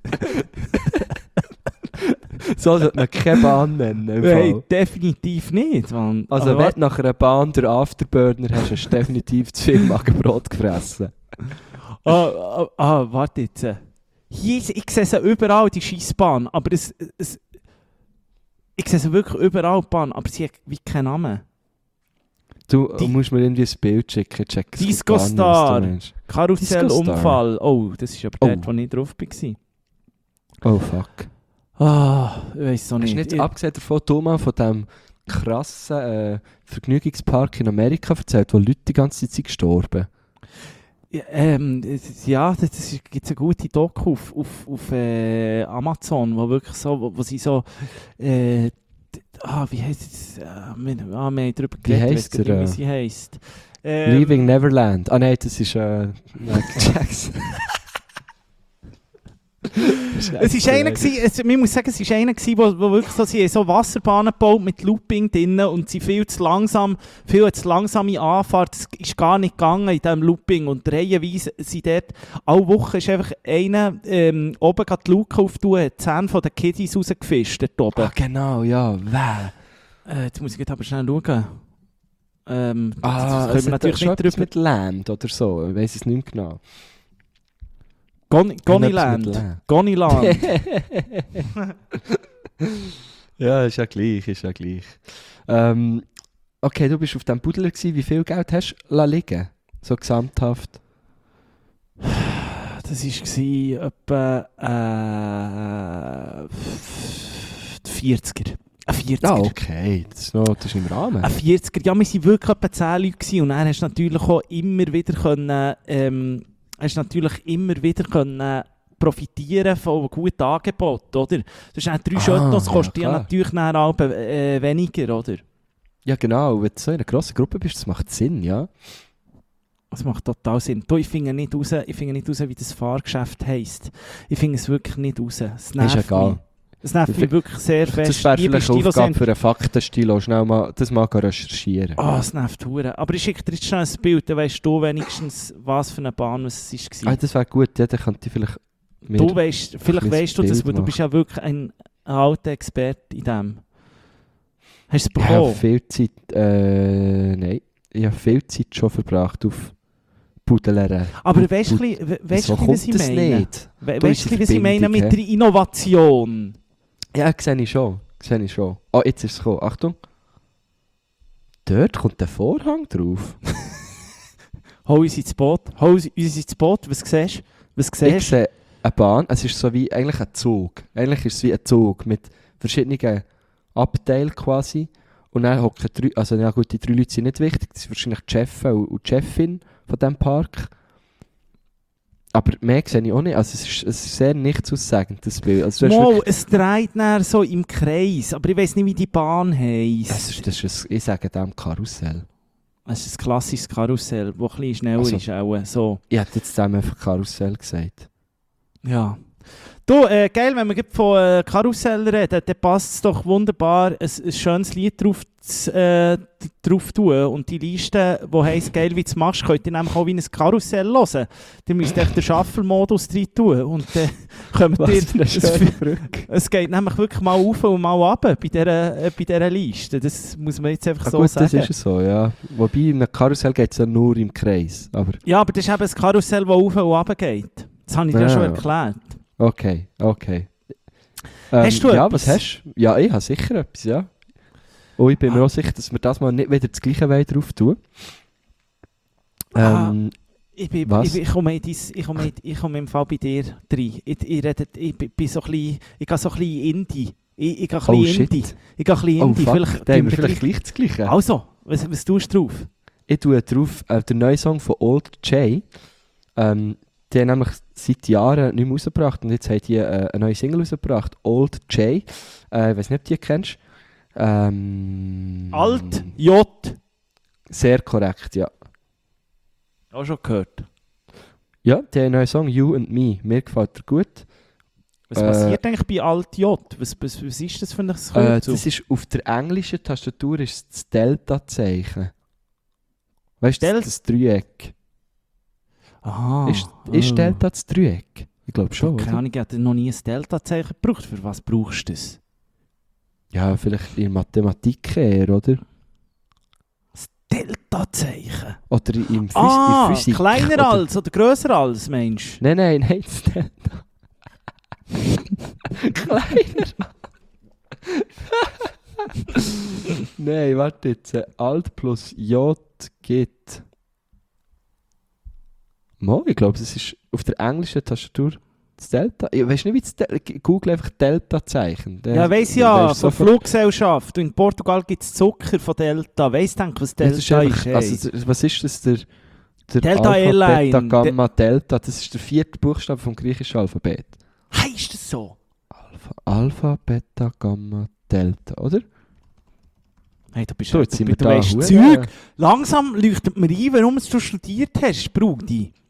So sollte man keine Bahn nennen. im Nein, Fall. definitiv nicht. Mann. Also Aber wenn du nach einer Bahn der Afterburner hast, hast du definitiv zu viel Magenbrot gefressen. Ah, ah, ah, warte jetzt. Hier, ist- ich sehe sie überall, die Scheissbahn, aber es, es, ich sehe sie wirklich überall, die Bahn, aber sie hat wie keinen Namen. Du Die- musst mir irgendwie ein Bild schicken, check es Disco gar nicht, was du Star. meinst. Karussellunfall. Oh, das ist aber Oh. dort, wo ich drauf war. Oh fuck. Ah, ich weiß so Hast nicht. du nicht Ich- abgesehen davon, Thomas, von diesem krassen äh, Vergnügungspark in Amerika erzählt, wo Leute die ganze Zeit gestorben Ja, ähm, das- ja, das gibt eine gute Doku auf, auf, auf äh, Amazon, wo wirklich so, wo, wo sie so, äh, d- ah, wie heisst es? Ah, wir, ah, wir haben darüber Wie geredet, ich heisst weiss gar er, nicht, äh? wie sie heisst. Ähm, Leaving Neverland. Ah nein, das ist äh, Michael Jackson. Es ist einer gewesen, es, man muss sagen, es ist einer gewesen, wo, wo wirklich so, sie haben so Wasserbahnen gebaut mit Looping drin und sie viel zu langsam, viel zu langsame Anfahrt, es ist gar nicht gegangen in diesem Looping und reihenweise sind dort, alle Wochen ist einfach einer ähm, oben gerade die Luke auftun, hat die Zähne von den Kiddies rausgefischt dort oben. Ah, genau, ja, wer? Äh, jetzt muss ich jetzt aber schnell schauen. Ähm, Ah, das können wir natürlich nicht drüber... mit Land oder so, ich weiss es nicht mehr genau. Gon- Irgendetwas Goniland. mit Land. Goniland. Ja, ist ja gleich, ist ja gleich. Ähm, okay, du bist auf dem Pudler gewesen. Wie viel Geld hast du la liegen? So gesamthaft? Das war etwa äh, vierziger. Ein vierziger. Ah, okay, das ist, noch, das ist im Rahmen. Ein vierziger. Ja, wir waren wirklich etwa zehn Leute gewesen. Und dann hast du natürlich auch immer wieder können, ähm, hast natürlich immer wieder können profitieren von guten Angeboten, oder? Das ist auch drei Ah, Schöttnos, ja, kostet ja klar. natürlich dann auch äh, weniger, oder? Ja genau, wenn du so in einer grossen Gruppe bist, das macht Sinn, ja. Das macht total Sinn. Du, ich finde nicht raus, ich finde nicht raus, wie das Fahrgeschäft heisst. Ich finde es wirklich nicht raus. Es nervt Ist egal. mich. Es nervt mich wirklich sehr fest. Das wäre Liebe vielleicht eine Stilos Aufgabe haben- für einen Faktenstilo, schnell mal, das mal recherchieren. Ah, es nervt hure. Aber ich schicke dir jetzt schnell ein Bild, dann weißt du wenigstens, was für eine Bahn es war. Ah, das wäre gut, ja, dann könnte ich vielleicht... mir- Du weißt, vielleicht ein weißt du das, Bild weil du machen. bist ja wirklich ein, ein alter Experte in dem. Hast du es Ich habe bekommen? viel Zeit... Äh, nein. Ich habe viel Zeit schon verbracht auf Pudeln. Aber Pud- weißt du, Pud- we- weißt so du, was kommt ich das meine? nicht. We Da weißt ist du, die was ich meine Verbindung, mit der Innovation? Ja, sehe ich schon. Sehe ich schon. Oh, jetzt ist es gekommen. Achtung. Dort kommt der Vorhang drauf. Hol uns ins Boot. Hol uns uns ins Boot. Was siehst du? Was Ich siehst du? sehe eine Bahn. Es ist so wie eigentlich ein Zug. Eigentlich ist es wie ein Zug mit verschiedenen Abteilen quasi. Und dann hocken drei, also ja gut, die drei Leute sind nicht wichtig. Das sind wahrscheinlich die Chefin und und die Chefin von diesem Park. Aber mehr sehe ich auch nicht. Also es ist, es ist sehr nichts aussagend, das Bild. Also, du hast Mo, wirklich- es dreht dann so im Kreis, aber ich weiß nicht, wie die Bahn heisst. das ist, das ist ein, ich sage dem Karussell. Es ist ein klassisches Karussell, das ein bisschen schneller Also- ist. Auch, so. Ich hätte jetzt dem einfach Karussell gesagt. Ja. Du, äh, geil, wenn wir gerade von äh, Karussell reden, dann passt es doch wunderbar, ein, ein schönes Lied drauf, zu, äh, drauf tun. Und die Liste, die heisst «Geil, wie du es machst», könnt ihr nämlich auch wie ein Karussell hören. Ihr müsst echt den Shuffle-Modus rein tun. Und dann kommt ihr... Was für eine es, schöne Brücke. es geht nämlich wirklich mal auf und mal runter bei dieser, äh, bei dieser Liste. Das muss man jetzt einfach Ah, so gut, sagen. das ist es so, ja. Wobei, in einem Karussell geht es ja nur im Kreis. Aber Ja, aber das ist eben ein Karussell, das auf und runter geht. Das habe ich dir Ja. schon erklärt. okay, okay. Ähm, Hast du ja, etwas? was hast du? Ja, ich habe sicher etwas, ja. Und ich bin mir Ah. auch sicher, dass wir das mal nicht wieder das gleiche Weg drauf tun. Ah. Ähm, Ich, bin, Was? ich, ich, komme in dies, ich, komme in, ich komme im Fall bei dir rein. Ich, ich, rede, ich, bin- bin so ein bisschen, ich gehe so ein bisschen in Indie. Ich, ich gehe ein oh bisschen shit. Indie. Ich gehe ein bisschen Oh Indie. fuck, Vielleicht, da haben tun wir wir vielleicht gleich- gleich das gleiche. Also, was, was tust du drauf? Ich tue drauf äh, den neuen Song von Old J. Ähm, die haben nämlich seit Jahren nicht mehr rausgebracht und jetzt haben die äh, eine neue Single rausgebracht, Old J. Äh, ich weiß nicht, ob du die kennst. Ähm, Alt, J. Sehr korrekt, ja. Auch schon gehört. Ja, der neue Song You and Me, mir gefällt er gut. Was Äh, passiert eigentlich bei Alt J? Was, was, was ist das für ein Äh, Kürzel? das ist auf der englischen Tastatur ist das Delta-Zeichen. Weißt du, Del- das, das Dreieck. Aha. Ist, ist oh. Delta das Dreieck? Ich glaube schon. Keine Oder? Ahnung, ich habe noch nie ein Delta-Zeichen gebraucht. Für was brauchst du das? Ja, vielleicht in Mathematik eher, oder? Delta-Zeichen? Oder im Phys Ah, in Physik. kleiner oder, als oder grösser als, Mensch? Nein, nein, nein, das Delta. Kleiner. Nein, warte jetzt. äh, Alt plus J gibt... Mo, ich glaube, es ist auf der englischen Tastatur das Delta. Ich weiß nicht, wie das Del Google einfach Delta-Zeichen. Dann- Ja, weiss dann ja, weisst du von sofort- Fluggesellschaft. Und in Portugal gibt es Zucker von Delta. Weiss du, was Ja, das ist Delta einfach, ist? also, das- was ist das? Der, der Delta Alpha, Airline. Beta, Gamma, Delta. Das ist der vierte Buchstabe vom griechischen Alphabet. Hey, ist das so? Alpha, Alpha, Beta, Gamma, Delta, oder? Hey, du bist So, jetzt du, sind du wir da. weißt Hure- Zeug. Langsam leuchtet mir ein, warum du studiert hast, Brudi.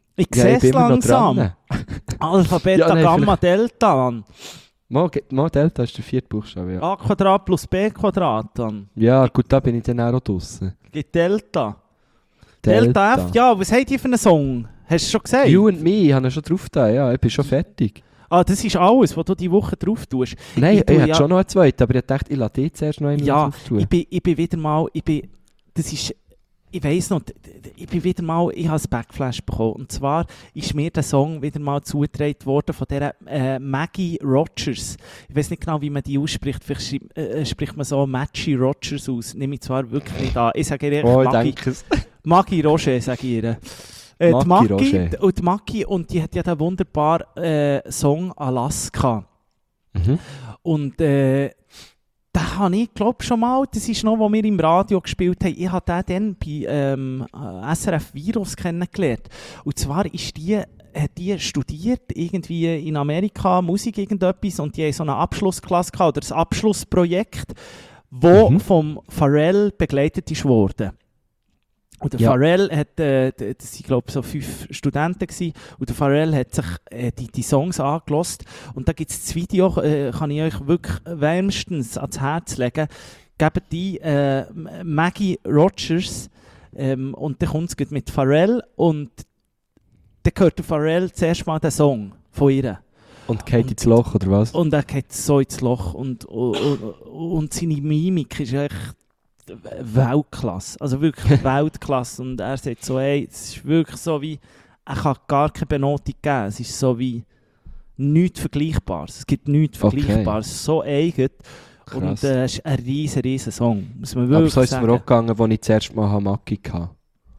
Ich Ja, sehe ich es bin immer noch langsam. dran. Alpha, Beta, Ja, nein, Gamma, Delta. Mann. Mal, ge- mal Delta ist der vierte Buchstabe, ja. A Quadrat plus B Quadrat. Dann. Ja, gut, da bin ich dann auch draussen. Gibt Delta. Delta. F, ja, was habt ihr für einen Song? Hast du es schon gesagt? You and Me, ich habe ihn schon drauf da, ja, ich bin schon fertig. Ah, das ist alles, was du diese Woche drauf tust. Nein, Ich ich, tue ich hatte ja- schon noch einen zweiten, aber ich dachte, ich lasse dich zuerst noch einen Ja, drauf tun. ich bin, ich bin wieder mal, ich bin, das ist, ich weiss noch, d- d- ich bin wieder mal, ich habe ein Backflash bekommen. Und zwar ist mir der Song wieder mal zugetragen worden von dieser äh, Maggie Rogers. Ich weiß nicht genau, wie man die ausspricht. Vielleicht schri- äh, spricht man so Maggie Rogers aus. Nehme ich zwar wirklich nicht an. Ich sage ihr Oh, ich Maggie, denke es. Maggie Roger, sage ich ihr. Äh, die Maggie Maggie, Roger. und die Maggie, und die hat ja den wunderbaren äh, Song Alaska. Mhm. Und äh, den habe ich, glaube schon mal, das ist noch, wo wir im Radio gespielt haben, ich habe den dann bei ähm, S R F Virus kennengelernt. Und zwar ist die, hat die studiert, irgendwie in Amerika, Musik irgendetwas, und die haben so eine Abschlussklasse gehabt, oder das Abschlussprojekt, wo Mhm. vom Pharrell begleitet ist worden. Und der Ja. Pharrell hat, äh, d- das waren glaube ich so fünf Studenten gewesen, und der Pharrell hat sich äh, die, die Songs angehört. Und da gibt es das Video, äh, kann ich euch wirklich wärmstens ans Herz legen. Gebt die äh, Maggie Rogers, ähm, und dann kommt es mit Pharrell, und dann hört der Pharrell zuerst mal den Song von ihr. Und geht ins Loch, oder was? Und er geht so ins Loch, und, und, und, und seine Mimik ist echt Weltklasse, also wirklich Weltklasse. Und er sagt so, hey, es ist wirklich so wie, er kann gar keine Benotung geben, es ist so wie nichts Vergleichbares, es gibt nichts Okay. Vergleichbares, so eigen. Und Krass. äh, es ist ein riesen, riesen Song, muss man Aber wirklich so ist es sagen. mir auch gegangen, als ich zuerst mal Macki hatte.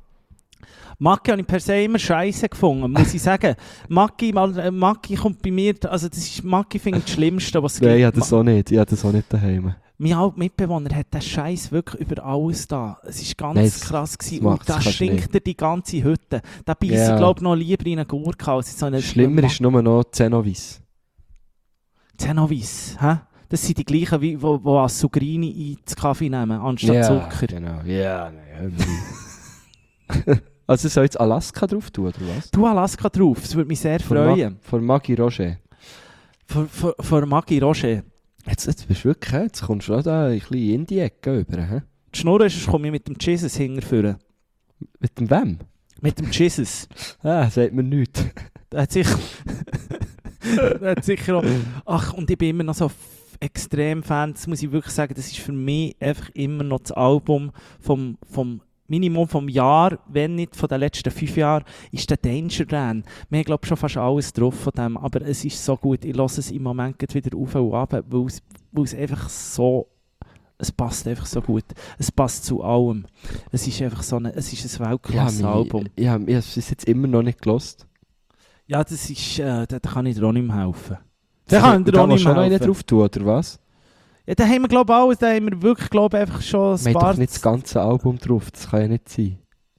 Macki habe ich per se immer scheiße gefunden, muss ich sagen. Macki, mal, äh, Macki kommt bei mir, also das ist, Macki finde ich das Schlimmste, was es Nein, ich habe gibt. das auch nicht. Ich habe das auch nicht daheim. Mein alter Mitbewohner hat den Scheiß wirklich über alles da. Es war ganz Nein, das- krass. Gewesen. das macht- Und da das kannst du stinkt er die ganze Hütte. Da beißt Ja. ich glaube ich noch lieber in eine Gurke als in so eine Schlimmer ist nur noch Zenovis. Zenovis. Hä? Das sind die gleichen, wie wo, wo als Sugrini ins Kaffee nehmen, anstatt Zucker. genau. Ja, nein, hör mir. Also soll jetzt Alaska drauf tun, oder was? Du Alaska drauf, das würde mich sehr Von freuen. Ma- Von Maggie Roger. Von, von, von Maggie Roger. Jetzt, jetzt bist du wirklich, hä? Jetzt kommst du auch da ein bisschen in die Ecke rüber, hä? Die Schnurre ist, komme ich mit dem Jesus hinterführen. Mit dem wem? Mit dem Jesus. Ah, sagt mir nichts. Der hat sicher... der hat sicher auch... Ach, und ich bin immer noch so f- extrem Fan, das muss ich wirklich sagen, das ist für mich einfach immer noch das Album vom, vom Minimum vom Jahr, wenn nicht von den letzten fünf Jahren, ist der Danger Dan. Wir haben, glaube ich, schon fast alles drauf von dem, aber es ist so gut, ich lasse es im Moment gerade wieder auf und ab, weil es, weil es einfach so... Es passt einfach so gut. Es passt zu allem. Es ist einfach so eine, es ist ein Weltklasse-Album. Ich habe ich habe es jetzt immer noch nicht gelost. Ja, das ist, äh, da, da kann ich dir auch nicht mehr helfen. Da kann ich dir da auch nicht musst du mehr schon noch einen helfen. drauf tun, oder was? Ja, da haben wir glaube ich alles, da haben wir wirklich glaube ich einfach schon Wir ein haben paar... doch nicht das ganze Album drauf, das kann ja nicht sein.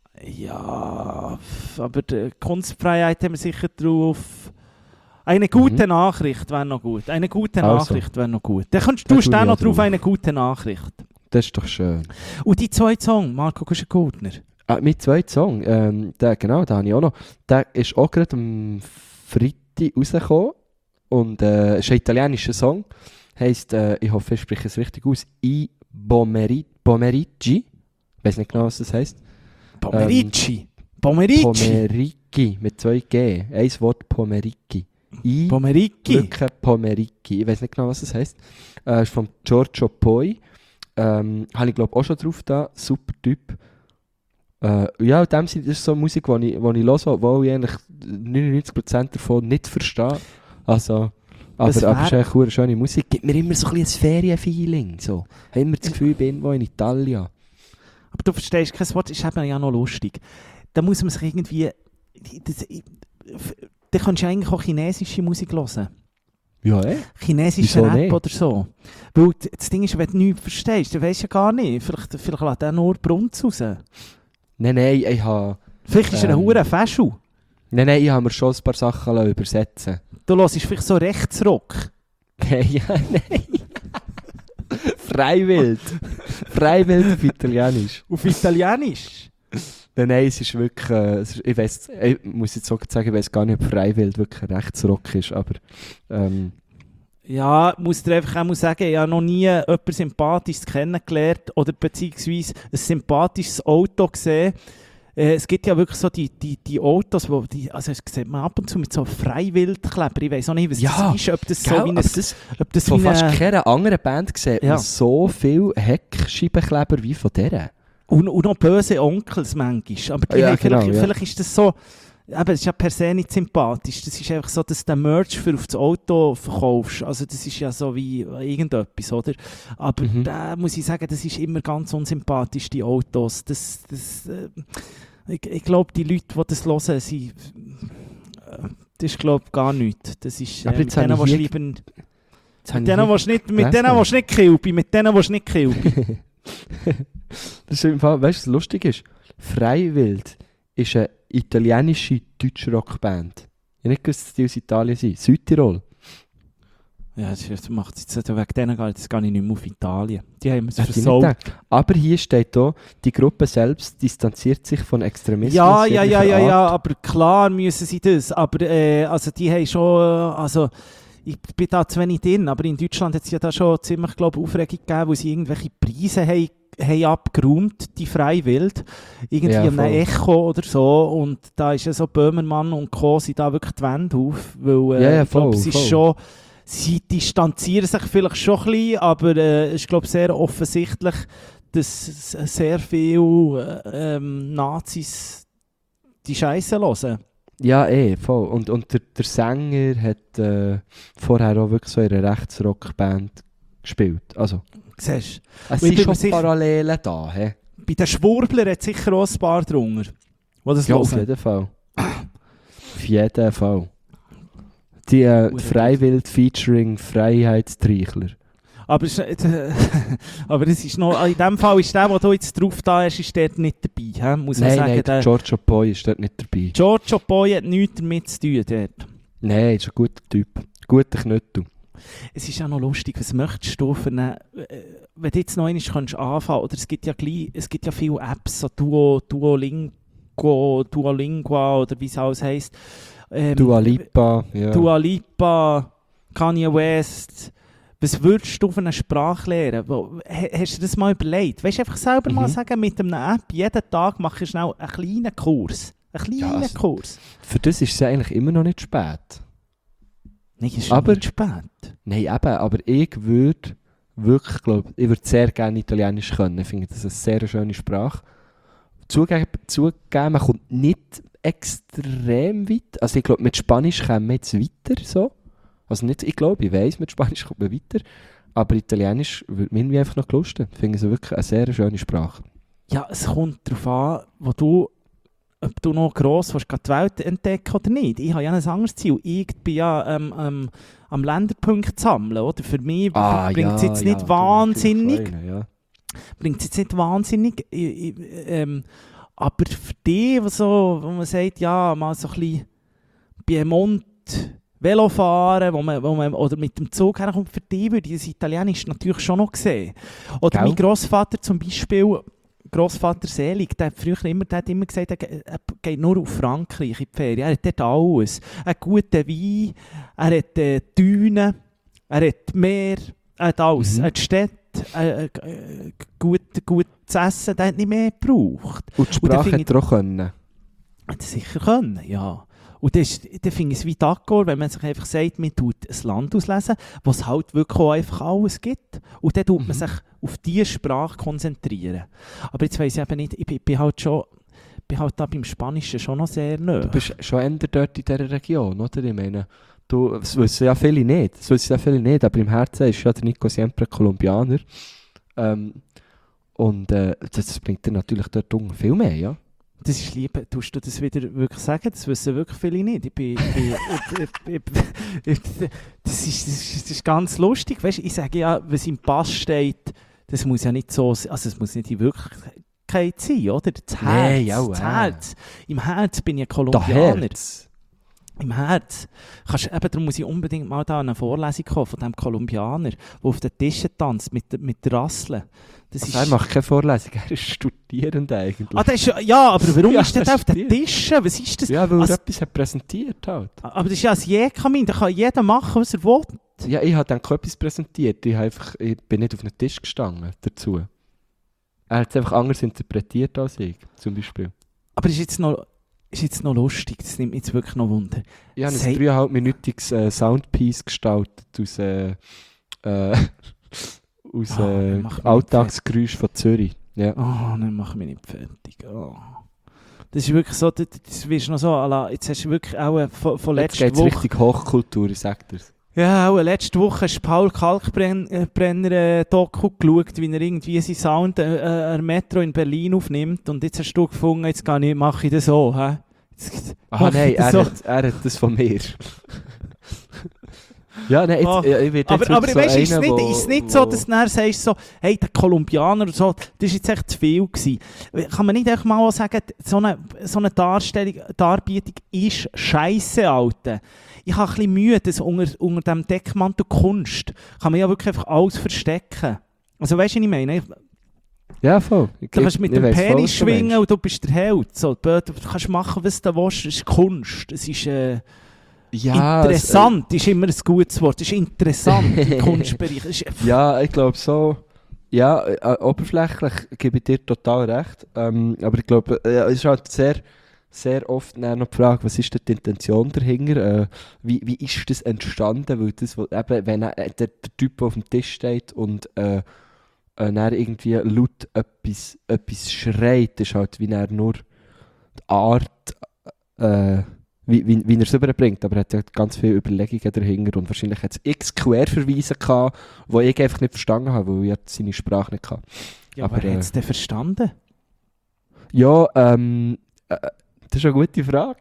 Ja, f- aber die Kunstfreiheit haben wir sicher drauf. Eine gute Mhm. Nachricht wäre noch gut. Eine gute Also. Nachricht wäre noch gut. Dann kannst Dann du tue stehen ich noch auch drauf, drauf. eine gute Nachricht. Das ist doch schön. Und die zwei Songs, Marco Kuschen-Gurtner. Ah, mein zweiter Song, ähm, der, genau, den habe ich auch noch. Der ist auch gerade am Freitag rausgekommen. Und äh, ist ein italienischer Song. Heisst, äh, ich hoffe, ich spreche es richtig aus, I Bomeri- Pomeriggio. Ich weiß nicht genau, was das heisst. Pomerici. Pomerici. Pomerici mit zwei G. Ein Wort Pomerici. I Pomerici. Lücke Pomerici. Ich weiß nicht genau, was das heisst. Äh, ist von Giorgio Poi. Ähm, habe ich glaube auch schon drauf da. Super Typ. Äh, ja, in dem Sinne, das ist so Musik, die ich, die ich höre, obwohl ich eigentlich neunundneunzig Prozent davon nicht verstehe. Also, aber, Das aber es ist wär- eigentlich eine schöne Musik. Gibt mir immer so ein bisschen ein Ferienfeeling. So. Ich habe immer das Gefühl, ich bin irgendwo in Italien. Aber du verstehst, kein Wort ist eben ja noch lustig. Da muss man sich irgendwie... Das, da kannst du eigentlich auch chinesische Musik hören. Ja, eh? Chinesische Wieso Rap nicht? oder so. Weil d- das Ding ist, wenn du nichts verstehst, dann weisst du ja gar nicht. Vielleicht, vielleicht lässt er nur Brunz raus. Nein, nein, ich habe... Vielleicht ist er ein Ähm. hure Feschu. Nein, nein, ich habe mir schon ein paar Sachen lassen übersetzen. Du hörst vielleicht so Rechtsrock. Nein, ja, nein. Freiwild. Freiwild auf Italienisch. Auf Italienisch. Nein, nein, es ist wirklich, äh, es ist, ich weiss, ich muss jetzt so sagen, ich weiss gar nicht, ob Freiwild wirklich ein Rechtsrock ist, aber ähm, Ja, muss dir einfach auch mal sagen, ich habe noch nie jemanden Sympathisches kennengelernt oder beziehungsweise ein sympathisches Auto gesehen. Äh, es gibt ja wirklich so die, die, die Autos, wo die, also das sieht man ab und zu mit so Freiwildkleber. Ich weiß auch nicht, was Ja, das ist, ob das gell, so wie ein... aber das, ob das von wie eine- fast keiner anderen Band sieht man Ja. so viele Heckscheibenkleber wie von dieser. Und, und noch böse Onkels manchmal. Aber die Ja, haben vielleicht, genau, ja. vielleicht ist das so... Eben, es ist ja per se nicht sympathisch. Das ist einfach so, dass du den Merch für auf das Auto verkaufst. Also das ist ja so wie irgendetwas, oder? Aber Mhm. da muss ich sagen, das ist immer ganz unsympathisch, die Autos. Das, das, äh, ich ich glaube, die Leute, die das hören, sie, äh, das ist, glaube ich, gar nichts. Das ist äh, Aber mit jetzt habe denen, ich die hier- schreiben... Jetzt Mit habe denen, ich willst du nicht, mit gelesen. denen willst du nicht killen, mit denen willst du nicht killen. Das ist im Fall, weißt du, was lustig ist? Freiwild ist eine italienische Deutschrockband. Ich habe nicht gewusst, dass die aus Italien sind. Südtirol. Ja, das, das macht jetzt wegen denen gar das gar nicht mehr auf Italien. Die haben es Hätte ich nicht versaut. gedacht. Aber hier steht hier, die Gruppe selbst distanziert sich von Extremismus. Ja, ja, ja, jeglicher ja, ja, Art. aber klar müssen sie das. Aber äh, also die haben schon, äh, also ich bin da zu wenig drin, aber in Deutschland hat es ja da schon ziemlich, glaube ich, Aufregung gegeben, wo sie irgendwelche Preise haben, haben abgeräumt, die Freiwild. Irgendwie Ja, am voll. Echo oder so. Und da ist ja so Böhmermann und Co. sind da wirklich die Wände auf. Weil äh, Ja, ja, ich glaube, voll, es ist voll. schon, sie distanzieren sich vielleicht schon ein bisschen, aber äh, es ist, glaube ich, sehr offensichtlich, dass sehr viele äh, ähm, Nazis die Scheiße hören. Ja, eh, voll. Und, und der, der Sänger hat äh, vorher auch wirklich so in einer Rechtsrockband gespielt. Also, Siehst du? es Und ich sind bin schon mir sicher- Parallelen da. He? Bei den Schwurblern hat es sicher auch ein paar drunter, die das Ja, auf hören. jeden Fall. Auf jeden Fall. Die äh, Hure Freiwild featuring Freiheitstreichler. Aber, es, äh, aber es ist noch, in dem Fall ist der, der du jetzt drauf da hast, ist dort nicht dabei. He? Muss man Nein, sagen, nein, der der Giorgio Poi ist dort nicht dabei. Giorgio Poi hat nichts damit zu tun dort. Nein, ist ein guter Typ. Guter Knüttel. Es ist ja noch lustig, was möchtest du für eine, äh, wenn du jetzt noch einmal kannst anfangen, oder es gibt ja gleich, es gibt ja viele Apps, so Duo, Duolingo, Duolingua oder wie es alles heisst. Ähm, Dua Lipa, ja. Dua Lipa, Kanye West. Was würdest du für eine Sprache lernen? Wo, ha- hast du das mal überlegt? Weißt du, einfach selber mal Mhm. sagen, mit einer App, jeden Tag mache ich schnell einen kleinen Kurs. Einen kleinen Ja, also- Kurs. Für das ist es eigentlich immer noch nicht spät. Nein, es ist Aber- nicht spät. Nein, eben, aber ich würde wirklich, glaube ich, würde sehr gerne Italienisch können. Ich finde das eine sehr schöne Sprache. Zugegeben, zugegeben, man kommt nicht extrem weit. Also ich glaube, mit Spanisch kommen wir jetzt weiter, so. Also nicht, ich glaube, ich weiss, mit Spanisch kommt man weiter. Aber Italienisch würde mir irgendwie einfach noch lusten. Ich finde es wirklich eine sehr schöne Sprache. Ja, es kommt darauf an, wo du, ob du noch gross willst, die Welt entdecken oder nicht. Ich habe ja ein anderes Ziel. Ich bin ja ähm, ähm, am Länderpunkt sammeln. Oder? Für mich bringt es jetzt nicht wahnsinnig. Kleine, ja. bringt es jetzt nicht wahnsinnig. Ich, ich, ähm, aber für die, die so, wo man sagt, ja, mal so ein bisschen Piemont Velo fahren, wo man, wo man, oder mit dem Zug herkommt, für die würde ich das Italienisch natürlich schon noch sehen. Oder Gell? mein Grossvater zum Beispiel, Grossvater Selig, der hat früher immer, der hat immer gesagt, er ge- er geht nur auf Frankreich in die Ferien. Er hat dort alles. Er hat guten Wein, er hat äh, Dünen, er hat Meer, er hat alles. Mhm. Er hat Städte, äh, äh, gut, gut zu essen, der hat nicht mehr gebraucht. Und die Und dann Sprache finde hätte er auch können. Hätte er sicher können, ja. Und das, dann finde ich es wie d'accord, wenn man sich einfach sagt, man tut ein Land auslesen, wo es halt wirklich auch einfach alles gibt. Und dann tut man Mhm. sich auf diese Sprache konzentrieren. Aber jetzt weiss ich eben nicht, ich bin, bin halt schon, bin halt da beim Spanischen schon noch sehr nahe. Du bist schon eher dort in dieser Region, oder? Ich meine, du, das wissen ja viele nicht. Das wissen ja viele nicht, aber im Herzen ist ja der Nico Siempre Kolumbianer. Ähm, und äh, das bringt dir natürlich dort unten viel mehr, ja? Das ist lieb, tust du das wieder wirklich sagen? Das wissen wirklich viele nicht. Ich bin, ich bin, ich, ich, ich, ich, das, ist, das, ist, das ist ganz lustig. Weißt, ich sage ja, was im Pass steht, das muss ja nicht so sein, also es muss nicht die Wirklichkeit sein, oder? Das Herz, Nein, ja, das äh. Herz. Im Herz bin ich ein Da Kolumbianer. Herz. im Herz. Kannst, eben, darum muss ich unbedingt mal da an eine Vorlesung kommen von dem Kolumbianer, der auf den Tischen tanzt mit, mit der Rassel. Das Also ist... er macht keine Vorlesung, er ist Studierender eigentlich. Ah, das ist, ja, aber warum Ja, ist der das auf den stimmt. Tischen? Was ist das? Ja, weil Also- er etwas hat präsentiert halt. Aber das ist ja ein Jekamin, da kann jeder machen, was er will. Ja, ich habe dann etwas präsentiert, ich, habe einfach, ich bin nicht auf einen Tisch gestanden dazu. Er hat es einfach anders interpretiert als ich, zum Beispiel. Aber ist jetzt noch, ist jetzt noch lustig, das nimmt mich jetzt wirklich noch Wunder. Ich habe ein Sei- dreieinhalb-minütiges äh, Soundpiece gestaltet aus, äh, äh, aus Ah, äh, mach mich Alltagsgeräusch von Zürich. Ja. Oh, dann mach mich nicht fertig. Oh. Das ist wirklich so, das, das wirst du noch so, à la, jetzt hast du wirklich auch äh, von, von Jetzt letzter geht es Woche... richtig Hochkultur, ich sag dir's. Ja, auch letzte Woche hast du Paul Kalkbrenner äh, Doku geschaut, wie er irgendwie seinen Sound äh, äh, an Metro in Berlin aufnimmt. Und jetzt hast du gefunden, jetzt gar nicht, mache ich das so. Hä? Jetzt Aha, mach nein, ich das er, so. hat, er hat das von mir. Ja, nein, jetzt, Ah. ich, ich werde Aber, jetzt aber wirklich weißt du, so ist es einer, nicht, wo- ist es nicht so, wo- dass du dann sagst, so, hey, der Kolumbianer oder so, das war jetzt echt zu viel gewesen. Kann man nicht einfach mal auch sagen, so eine, so eine Darstellung, Darbietung ist scheisse, Alter. Ich habe ein bisschen Mühe, dass unter, unter dem Deckmantel Kunst kann man ja wirklich einfach alles verstecken. Also weißt du, was ich meine? Ich- Ja, voll. Ich, Du kannst mit ich dem weiss voll, Penis was du schwingen meinst. und du bist der Held. So, du kannst machen, was du willst. Es ist Kunst. Es ist äh, Ja, interessant. ist immer ein gutes Wort. Es ist interessant im Kunstbereich. Es ist, Es, äh, ja, ich glaube so. Ja, äh, oberflächlich gebe ich dir total recht. Ähm, aber ich glaube, äh, es ist halt sehr, sehr oft dann noch die Frage, was ist denn die Intention dahinter? Äh, wie, wie ist das entstanden? Weil das, wo, eben, wenn äh, der, der Typ auf dem Tisch steht und äh, äh, dann irgendwie laut etwas, etwas schreit, ist halt wie er nur die Art, äh, wie, wie, wie er es überbringt. Aber er hat ja ganz viele Überlegungen dahinter und wahrscheinlich hat es x Querverweise gehabt, die ich einfach nicht verstanden habe, weil ich seine Sprache nicht kann. ja, aber, aber wer äh, hat es denn verstanden? Ja, ähm, äh, das ist eine gute Frage.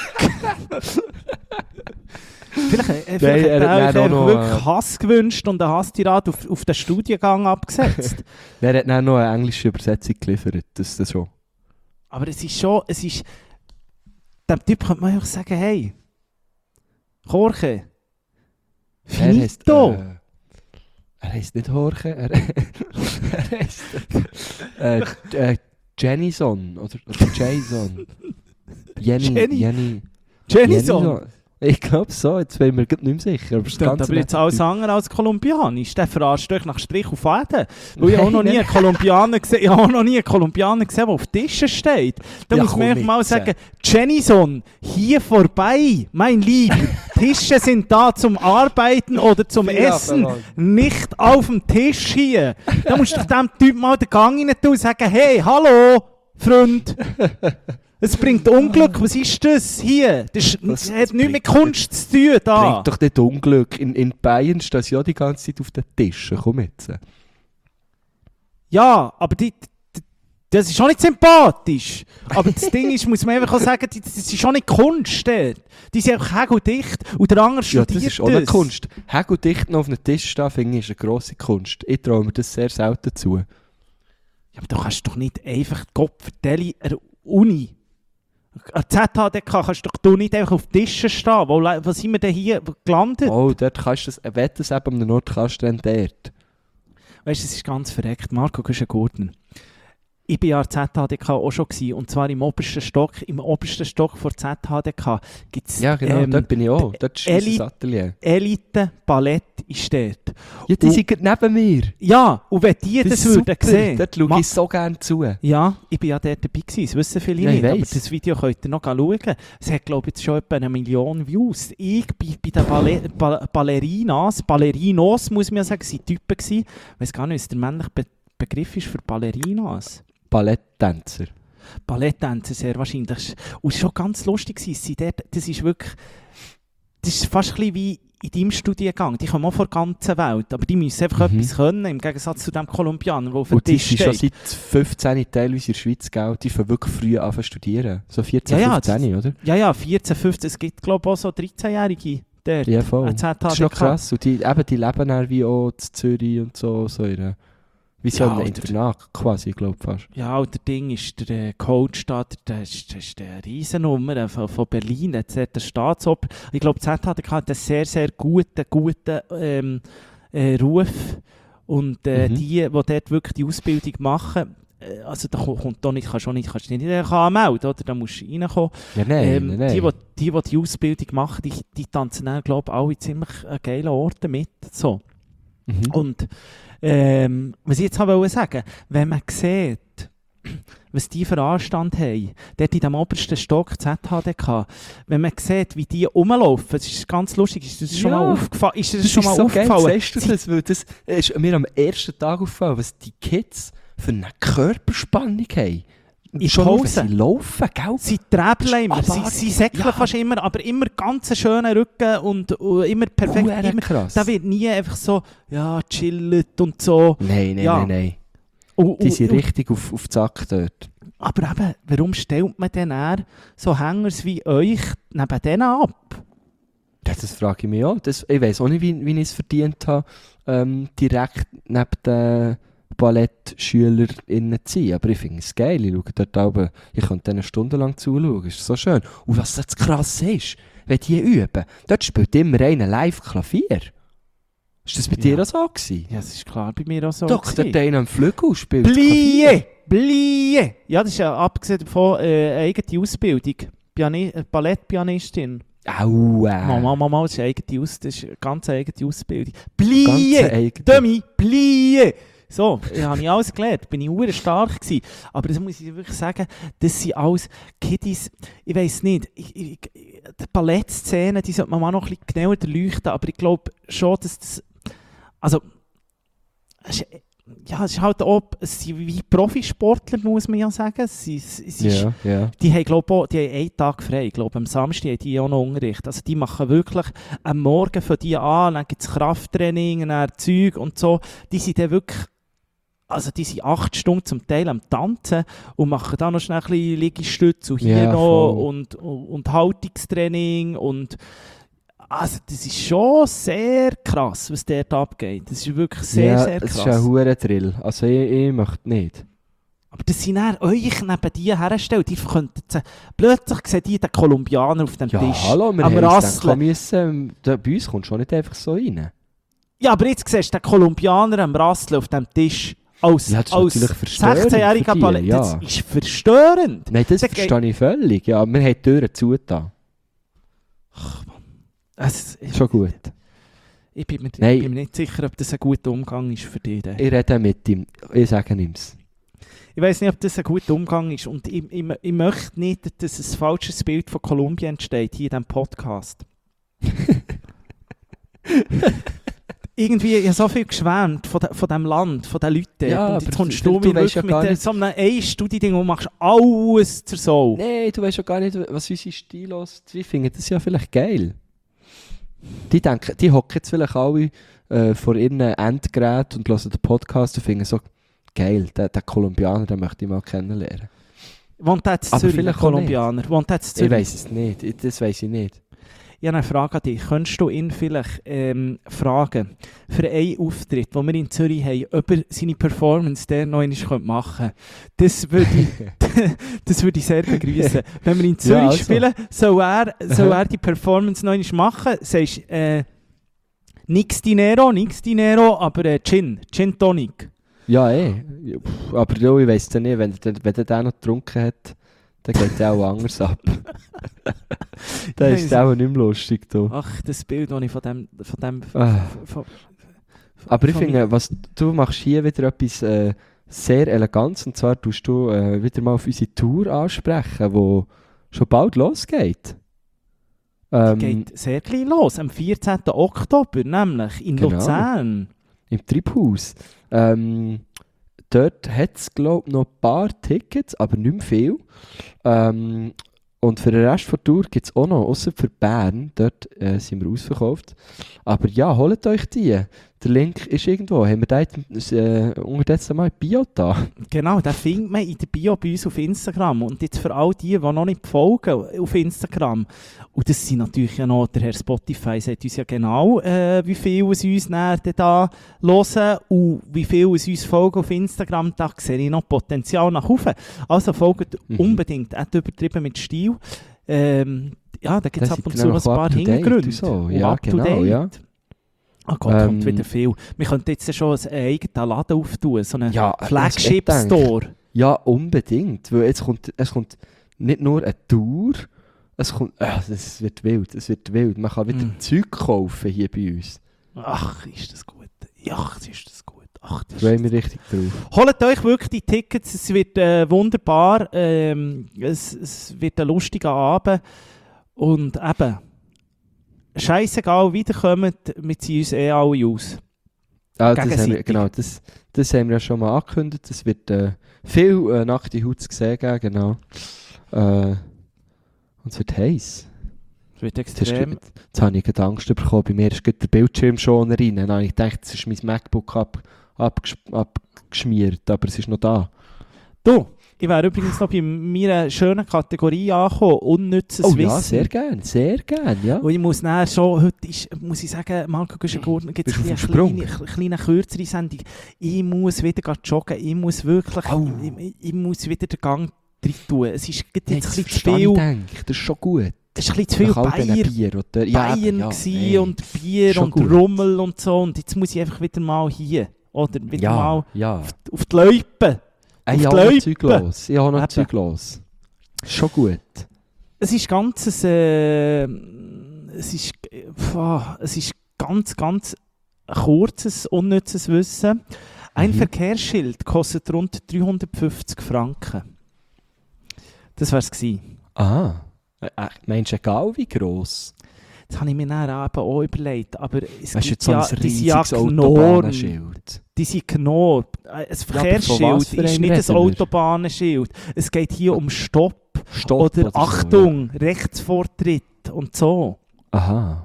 Vielleicht, äh, vielleicht Nein, hat er er, hat euch dann auch einfach noch, wirklich äh, Hass gewünscht und einen Hasstirat auf, auf den Studiengang abgesetzt. Er hat dann noch eine englische Übersetzung geliefert, das, das schon. Aber es ist schon, es ist... Dem Typ könnte man einfach sagen, hey, Jorge, Er heisst, finito. äh, er heisst nicht Jorge, er, er heisst äh, äh, Jennison oder, oder Jason. Jenny, Jenny. Jenny. Jennison. Ich glaube so, jetzt bin ich mir grad nicht mehr sicher. Aber das Stimmt, Ganze aber jetzt alles nicht- andere als kolumbianisch. Der verarscht euch nach Strich auf Faden. Weil ich auch noch nie Nein, einen Kolumbianer gesehen, ich habe auch noch nie einen Kolumbianer gesehen, der auf Tischen steht. Da Ja, muss man komm einfach mal jetzt. sagen, Jennison, hier vorbei, mein Lieber. Tische sind da zum Arbeiten oder zum Ja, Essen, verwandt. nicht auf dem Tisch hier. Da musst du doch dem Typ mal den Gang rein tun und sagen, hey, hallo, Freund. Es bringt Unglück, was ist das hier? Das, ist- Das- das das hat nichts mit bringt- Kunst zu tun da. Bringt doch nicht Unglück. In, in Bayern stehen sie ja die ganze Zeit auf den Tischen. Komm jetzt. Ja, aber die, die, das ist schon nicht sympathisch. Aber das Ding ist, muss man einfach auch sagen, die- das ist schon nicht Kunst dort. Die sind einfach hageldicht und der andere Ja, studiert das ist auch eine Kunst. Hägeldicht noch auf einem Tisch stehen, finde ich, ist eine grosse Kunst. Ich traue mir das sehr selten zu. Ja, aber du kannst doch nicht einfach Gott vertellen, an der Uni. An der Z H D K kannst doch du nicht einfach auf Tischen stehen. Wo, le- wo sind wir denn hier gelandet? Oh, dort kannst du das, wenn du das eben am Nord kannst, dann dort. Weißt du, es ist ganz verreckt. Marco, du bist ein Gurtner. Ich war ja an der Z H D K auch schon gewesen, und zwar im obersten Stock. Im obersten Stock vor der Z H D K gibt es Ja, genau, ähm, dort bin ich auch. Dort ist Eli- unser Atelier. Elite Ballett ist dort. Ja, die Und- sind gerade neben mir. Ja, und wenn die das, Das ist würden super. sehen... Dort schaue Ma- ich so gerne zu. Ja, ich war ja dort dabei gewesen, das wissen viele Ja, ich nicht, aber weiss. das Video könnt ihr noch schauen. Es hat, glaube ich, jetzt schon etwa eine Million Views. Ich bei, bei den Balle ba Ballerinas, Ballerinos, muss man ja sagen, sind Typen gewesen. Ich weiss gar nicht, was der männliche Be Begriff ist für Ballerinas. Balletttänzer. Balletttänzer sehr wahrscheinlich. Und es war schon ganz lustig. gewesen. Sie dort, das ist wirklich... Das ist fast ein bisschen wie in deinem Studiengang. Die kommen auch von der ganzen Welt, aber die müssen einfach Mhm. etwas können, im Gegensatz zu dem Kolumbianer, der auf dem Und die Tisch sind schon steht. seit fünfzehn teilweise in der Schweiz, gell? Die fangen wirklich früh an zu studieren. So vierzehn, Ja, ja, fünfzehn, oder? Ja, ja, vierzehn, fünfzehn, es gibt glaube ich auch so dreizehnjährige dort. Ja, voll. An Z H D K. Das ist noch krass. Und die, eben, die leben dann wie auch in Zürich und so. so in einer, Wie so Ja, ein oder- Internat quasi, glaube ich fast. Ja, und der Ding ist, der äh, Coach da, der, der, ist, der ist eine Riesennummer von, von Berlin, der, der Staatsoper. Ich glaube, Z H D K hat einen sehr, sehr guten, guten ähm, äh, Ruf. Und äh, Mhm. die, die dort wirklich die Ausbildung machen, äh, also da ko- kommt da nicht, kannst du auch nicht, kannst du nicht anmelden, oder? Da musst du reinkommen. Ja, nein, ähm, nein, nein. Die, die, die, die die Ausbildung machen, die, die tanzen dann, glaube ich, alle ziemlich an geilen Orten mit. So. Mhm. Und ähm, was ich jetzt auch wollte sagen, wenn man sieht, was die für Anstand haben, dort in dem obersten Stock Z H D K, wenn man sieht, wie die rumlaufen, das ist ganz lustig, ist das schon Ja. mal aufgefallen? Ist dir das, Das schon ist mal so aufgefallen? geil, sagst du das? Weil das ist mir am ersten Tag aufgefallen, was die Kids für eine Körperspannung haben. In Schon nur, Pause. wenn sie laufen, gell? Sie träbeln immer, sie, abartig. sie säckeln Ja. fast immer, aber immer ganz einen schönen Rücken und, und immer perfekt. Huere Immer, krass. da wird nie einfach so, ja, chillt und so. Nein, nein, Ja. nein, nein. Und, Die und, sind und, richtig auf, auf die Sack dort. aber eben, warum stellt man denn eher so Hängers wie euch neben denen ab? Ja, das frage ich mich auch. Das, ich weiss auch nicht, wie, wie ich es verdient habe, ähm, direkt neben den BallettschülerInnen zu sein. Aber ich finde es geil. Ich schaue dort oben, ich könnte denen stundenlang zuschauen. Das ist so schön. Und was das krass ist, wenn die üben, dort spielt immer einer live Klavier. Ist das bei Ja. dir auch so gewesen? Ja, das ist klar bei mir auch so. Doch, gewesen. dort einer am Flügel spielt Blie! Blie! Ja, das ist ja abgesehen davon äh, eine eigene Ausbildung. Piani äh, Ballettpianistin. Aua. Mama, Mama, das ist eine eigene, Aus das ist eine ganz eigene Ausbildung. Ganz Blie! eigene. Dummy! Blie! So, da habe ich alles gelernt. Bin ich hure stark gewesen. Aber das muss ich wirklich sagen, das sind alles Kiddies, ich weiss nicht, ich, ich, die Ballettszene, die sollte man mal noch ein bisschen genauer beleuchten, aber ich glaube schon, dass das, also, es ist, ja, es ist halt auch, es sind wie Profisportler, muss man ja sagen. Es, ist- es ist, Ja, ja. Die haben, glaub, auch, die haben einen Tag frei. Ich glaube, am Samstag haben die auch noch Unterricht. Also die machen wirklich am Morgen von die an, dann gibt es Krafttraining, dann Zeug und so. Die sind dann wirklich, also die sind acht Stunden zum Teil am Tanzen und machen dann noch schnell ein bisschen Liegestütze und hier Ja, noch voll. und, und, und Haltungstraining und also das ist schon sehr krass, was dort abgeht. Das ist wirklich sehr, ja, sehr es krass. ist ein hoher Drill. Also ich, ich möchte nicht. Aber das sind dann euch neben dir herstellen. Die könnten sie, plötzlich sehen die den Kolumbianer auf dem Ja, Tisch hallo, wir am haben uns Rasseln. dann müssen, da, bei uns kommst du auch nicht einfach so rein. Ja, aber jetzt siehst du den Kolumbianer am Rasseln auf dem Tisch als, Ja, das ist als natürlich verstörend sechzehnjähriger für die, Ballett. ja. Das ist verstörend. Nein, das Das verstehe ich völlig. Ja, wir haben die Türen zugetan. Es, ich, Schon gut. ich bin mir, Nein. ich bin mir nicht sicher, ob das ein guter Umgang ist für dich. Ich rede mit ihm. Ich sage ihm's. Ich weiß nicht, ob das ein guter Umgang ist. Und ich, ich, ich möchte nicht, dass ein falsches Bild von Kolumbien entsteht hier in diesem Podcast. Irgendwie, ich habe so viel geschwärmt von, de, von diesem Land, von den Leuten. Ja, und jetzt aber kommst du- du, du mir weisst wirklich ja mit gar der, nicht- so einem ein-Studi-Ding und machst alles zur Sau. Nein, du weißt ja gar nicht, was unsere Stilos... Die finden das ja vielleicht geil. Die denken, die hocken jetzt vielleicht alle äh, vor ihren Endgeräten und hören den Podcast und finden so, geil, den, den Kolumbianer, den möchte ich mal kennenlernen. Wohnt der jetzt in Aber Zürich, der vielleicht auch Kolumbianer? Wohnt der jetzt in Ich Zürich? weiss es nicht, ich, das weiss ich nicht. Ich habe eine Frage an dich. Könntest du ihn vielleicht ähm, fragen, für einen Auftritt, den wir in Zürich haben, ob er seine Performance der noch einmal machen könnte? Das würde ich, das würde ich sehr begrüßen. Wenn wir in Zürich Ja, also. spielen, soll er, soll er die Performance noch einmal machen. Sagst du, äh, nix Dinero, nix Dinero, aber äh, Gin, Gin Tonic. Ja, eh. Ja, pff, aber ja, ich weiss es nicht, wenn, der- wenn der den noch getrunken hat, dann geht der auch anders ab. Dann ist der auch nicht mehr lustig. Du. Ach, das Bild, das ich von dem... Von dem Ah. von, Aber ich von finde, was, du machst hier wieder etwas äh, sehr Elegantes. Und zwar tust du äh, wieder mal auf unsere Tour ansprechen, die schon bald losgeht. Ähm, geht sehr gleich los, am vierzehnten Oktober, nämlich in Genau. Luzern. Im Treibhaus. Ähm, dort hat es, glaube ich, noch ein paar Tickets, aber nicht mehr viel. Ähm, und für den Rest der Tour gibt es auch noch, außer für Bern, dort äh, sind wir ausverkauft. Aber ja, holt euch die. Der Link ist irgendwo. Haben wir da jetzt, äh, unterdessen mal Bio da? Genau, den findet man in der Bio bei uns auf Instagram. Und jetzt für all die, die noch nicht folgen auf Instagram. Und das sind natürlich ja noch, der Herr Spotify sagt uns ja genau, äh, wie viel es uns näher da hören und wie viel es uns folgen auf Instagram. Da sehe ich noch Potenzial nach oben. Also folgt Mhm. unbedingt, auch übertrieben mit Stil. Ähm, ja, da gibt es Das ab und seid zu ihr noch ein noch paar up to date Hintergründe. und so. Und Ja, up to genau, date. ja. Oh Gott, Ähm, kommt wieder viel. Wir könnten jetzt schon einen eigenen Laden auftun, so einen Ja, Flagship-Store. Ja, unbedingt. Weil jetzt kommt, es kommt nicht nur eine Tour, es kommt, äh, es wird wild, es wird wild. Man kann wieder Mm. Zeug kaufen hier bei uns. Ach, ist das gut. Ja, ist das gut. Ach, das Da freue ist ich mich richtig drauf. Holt euch wirklich die Tickets, es wird äh, wunderbar. Ähm, es, es wird ein lustiger Abend. Und eben, scheissegal, wiederkommen, wir ziehen uns eh alle aus. Ah, das haben wir, Gegenseitig. genau, das, das haben wir ja schon mal angekündigt. Es wird äh, viel äh, nackte Haut zu sehen geben, genau. Äh, und es wird heiß. Es wird Jetzt, hast extrem. du- jetzt habe ich gerade Angst bekommen, bei mir ist gerade der Bildschirm schon rein. Dann habe ich gedacht, es ist mein MacBook ab, abgesch- abgeschmiert, aber es ist noch da. Du, ich wäre übrigens noch bei meiner schönen Kategorie angekommen, unnützes Oh Wissen. ja, sehr gerne, sehr gerne, ja. Und ich muss nachher schon, heute ist, muss ich sagen, Marco Güschen-Gurtner, gibt es Bist du eine auf dem Sprung? kleine, kleine kürzere Sendung. Ich muss wieder gehen joggen, ich muss wirklich, Au. ich, ich, ich muss wieder den Gang rein tun. Es ist jetzt Nein, ein das bisschen zu verstehe viel, ich, denke. Das ist schon gut. es ist ein bisschen zu viel Nach all diesen Bayer, Bier, oder? Ja, Bayern eben, ja, gsi nein. und Bier Schon und gut. Rummel und so. Und jetzt muss ich einfach wieder mal hier, oder wieder Ja, mal ja. auf die Loipe. Ey, auf ich die habe noch Loipe. Zeug los. Ich habe noch Eben. Zeug los. Schon gut. Es ist ganz, äh, es ist, pf, es ist ganz, ganz ein kurzes, unnützes Wissen. Ein Mhm. Verkehrsschild kostet rund dreihundertfünfzig Franken. Das wär's gewesen. Aha. Äh, äh, meinst du, egal wie gross? Das habe ich mir dann eben auch überlegt. Aber es Weißt du, gibt jetzt so ja, ein die sind ja riesiges enorm. Autobahnenschild. Die sind enorm. Ein aber von was Verkehrsschild für ist einem nicht ein reden wir? Autobahnenschild. Es geht hier um Stopp, Stopp oder so, Achtung, Rechtsvortritt und so. ja. Aha.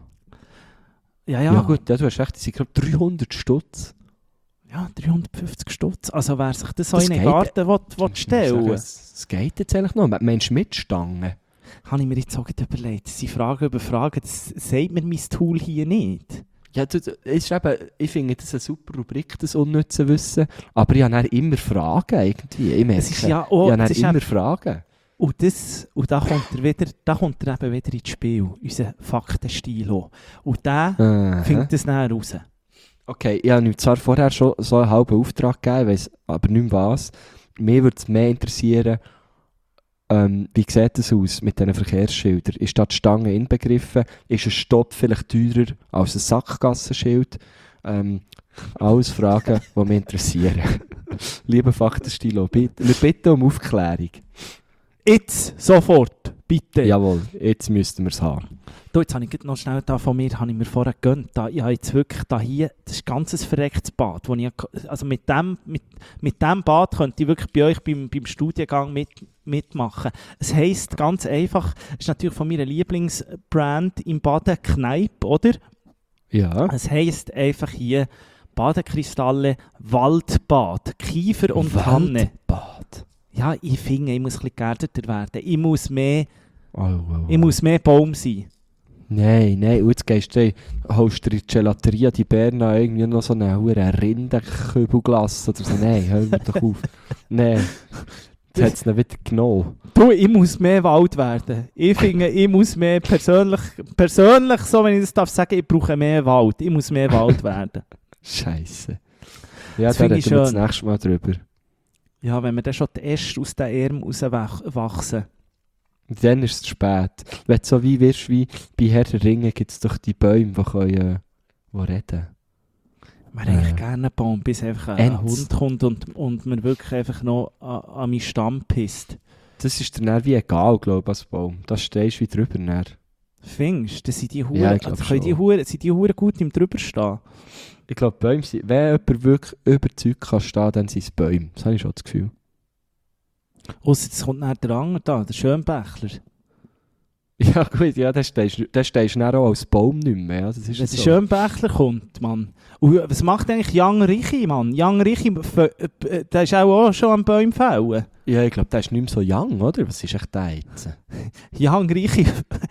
Ja, Ja, ja. gut, ja, du hast recht, es sind glaube dreihundert Stutz. Ja, dreihundertfünfzig Stutz. Also wer sich das so Das in den geht. Garten will, will stellen will, Es geht jetzt eigentlich noch. Meinst du mit Stangen? habe ich mir jetzt auch gerade überlegt. Das sind Fragen über Fragen, das sagt mir mein Tool hier nicht. Ja, du, du- es ist eben, ich finde das eine super Rubrik, das unnütze Wissen. Aber ich habe dann immer Fragen irgendwie. Ich merke, Es ist ja auch, ich habe das dann ist immer eben, Fragen. und, das, und da kommt er wieder, da kommt er eben wieder ins Spiel, unser Faktenstil auch. Und der Aha. findet es dann raus. Okay, ich habe ihm zwar vorher schon so einen halben Auftrag gegeben, ich weiss aber nicht mehr was. Mir würde es mehr interessieren, ähm, wie sieht das aus mit diesen Verkehrsschildern? Ist da die Stange inbegriffen? Ist ein Stopp vielleicht teurer als ein Sackgassenschild? Ähm, alles Fragen, die mich interessieren. Lieber Faktenstilo, bitte, bitte um Aufklärung. Jetzt, sofort, bitte. Jawohl, jetzt müssten wir es haben. Du, jetzt habe ich gerade noch schnell da von mir, habe ich mir vorher gegönnt. Da, ich habe jetzt wirklich da hier, das ist ein ganzes verrecktes Bad. Wo ich, also mit dem, mit, mit dem Bad könnte ich wirklich bei euch beim, beim Studiengang mit, mitmachen. Es heisst ganz einfach, es ist natürlich von meiner Lieblingsbrand im Baden Kneipp, oder? Ja. Es heisst einfach hier Badekristalle Waldbad, Kiefer und Tanne. Waldbad. Ja, ich finde, ich muss ein bisschen geerdeter werden. Ich muss mehr, Oh, oh, oh. ich muss mehr Baum sein. Nein, nein, und jetzt gehst du, holst du in die Gelateria die Berna irgendwie noch so einen hohen Rindenkübelglas oder so. Nein, hör mir doch auf. Nein, jetzt hat es ihn wieder genommen. Du, ich muss mehr Wald werden. Ich finde, ich muss mehr persönlich, persönlich, so wenn ich das darf sagen, ich brauche mehr Wald. Ich muss mehr Wald werden. Scheisse. Ja, Das da finde reden ich wir das schön. nächste Mal drüber. Ja, wenn wir dann schon die Äste aus den Ärmeln rauswachsen. Und dann ist es zu spät. Wenn du so wie wirst wie bei Herr der Ringe, gibt es doch die Bäume, die können, äh, die reden. Ich wäre eigentlich Äh. gerne einen Baum, bis einfach ein Ents. Hund kommt und, und mir wirklich einfach noch an, an meinen Stamm pisst. Das ist dir dann wie egal, glaube ich, als Baum. Da stehst du wie drüber. Dann. Findest du, das sind die Huren, Ja, ich glaub also können die schon. Huren, sind die Huren gut im Drüberstehen? Ich glaube, Bäume sind, wenn jemand wirklich überzeugt kann stehen, dann sind es Bäume. Das habe ich schon das Gefühl. Ausser jetzt kommt nachher der andere da, der Schönbächler. Ja gut, ja, dann stehst du dann stehst du dann auch als Baum nicht mehr. Ja, das ist Wenn ja der so. Schönbächler kommt, Mann. Und was macht eigentlich Jan Richi, Mann? Jan Richi, f- äh, der ist auch, auch schon am Bäume fällen. Ja, ich glaube, der ist nicht mehr so young, oder? Was ist echt der jetzt? Jan Richi...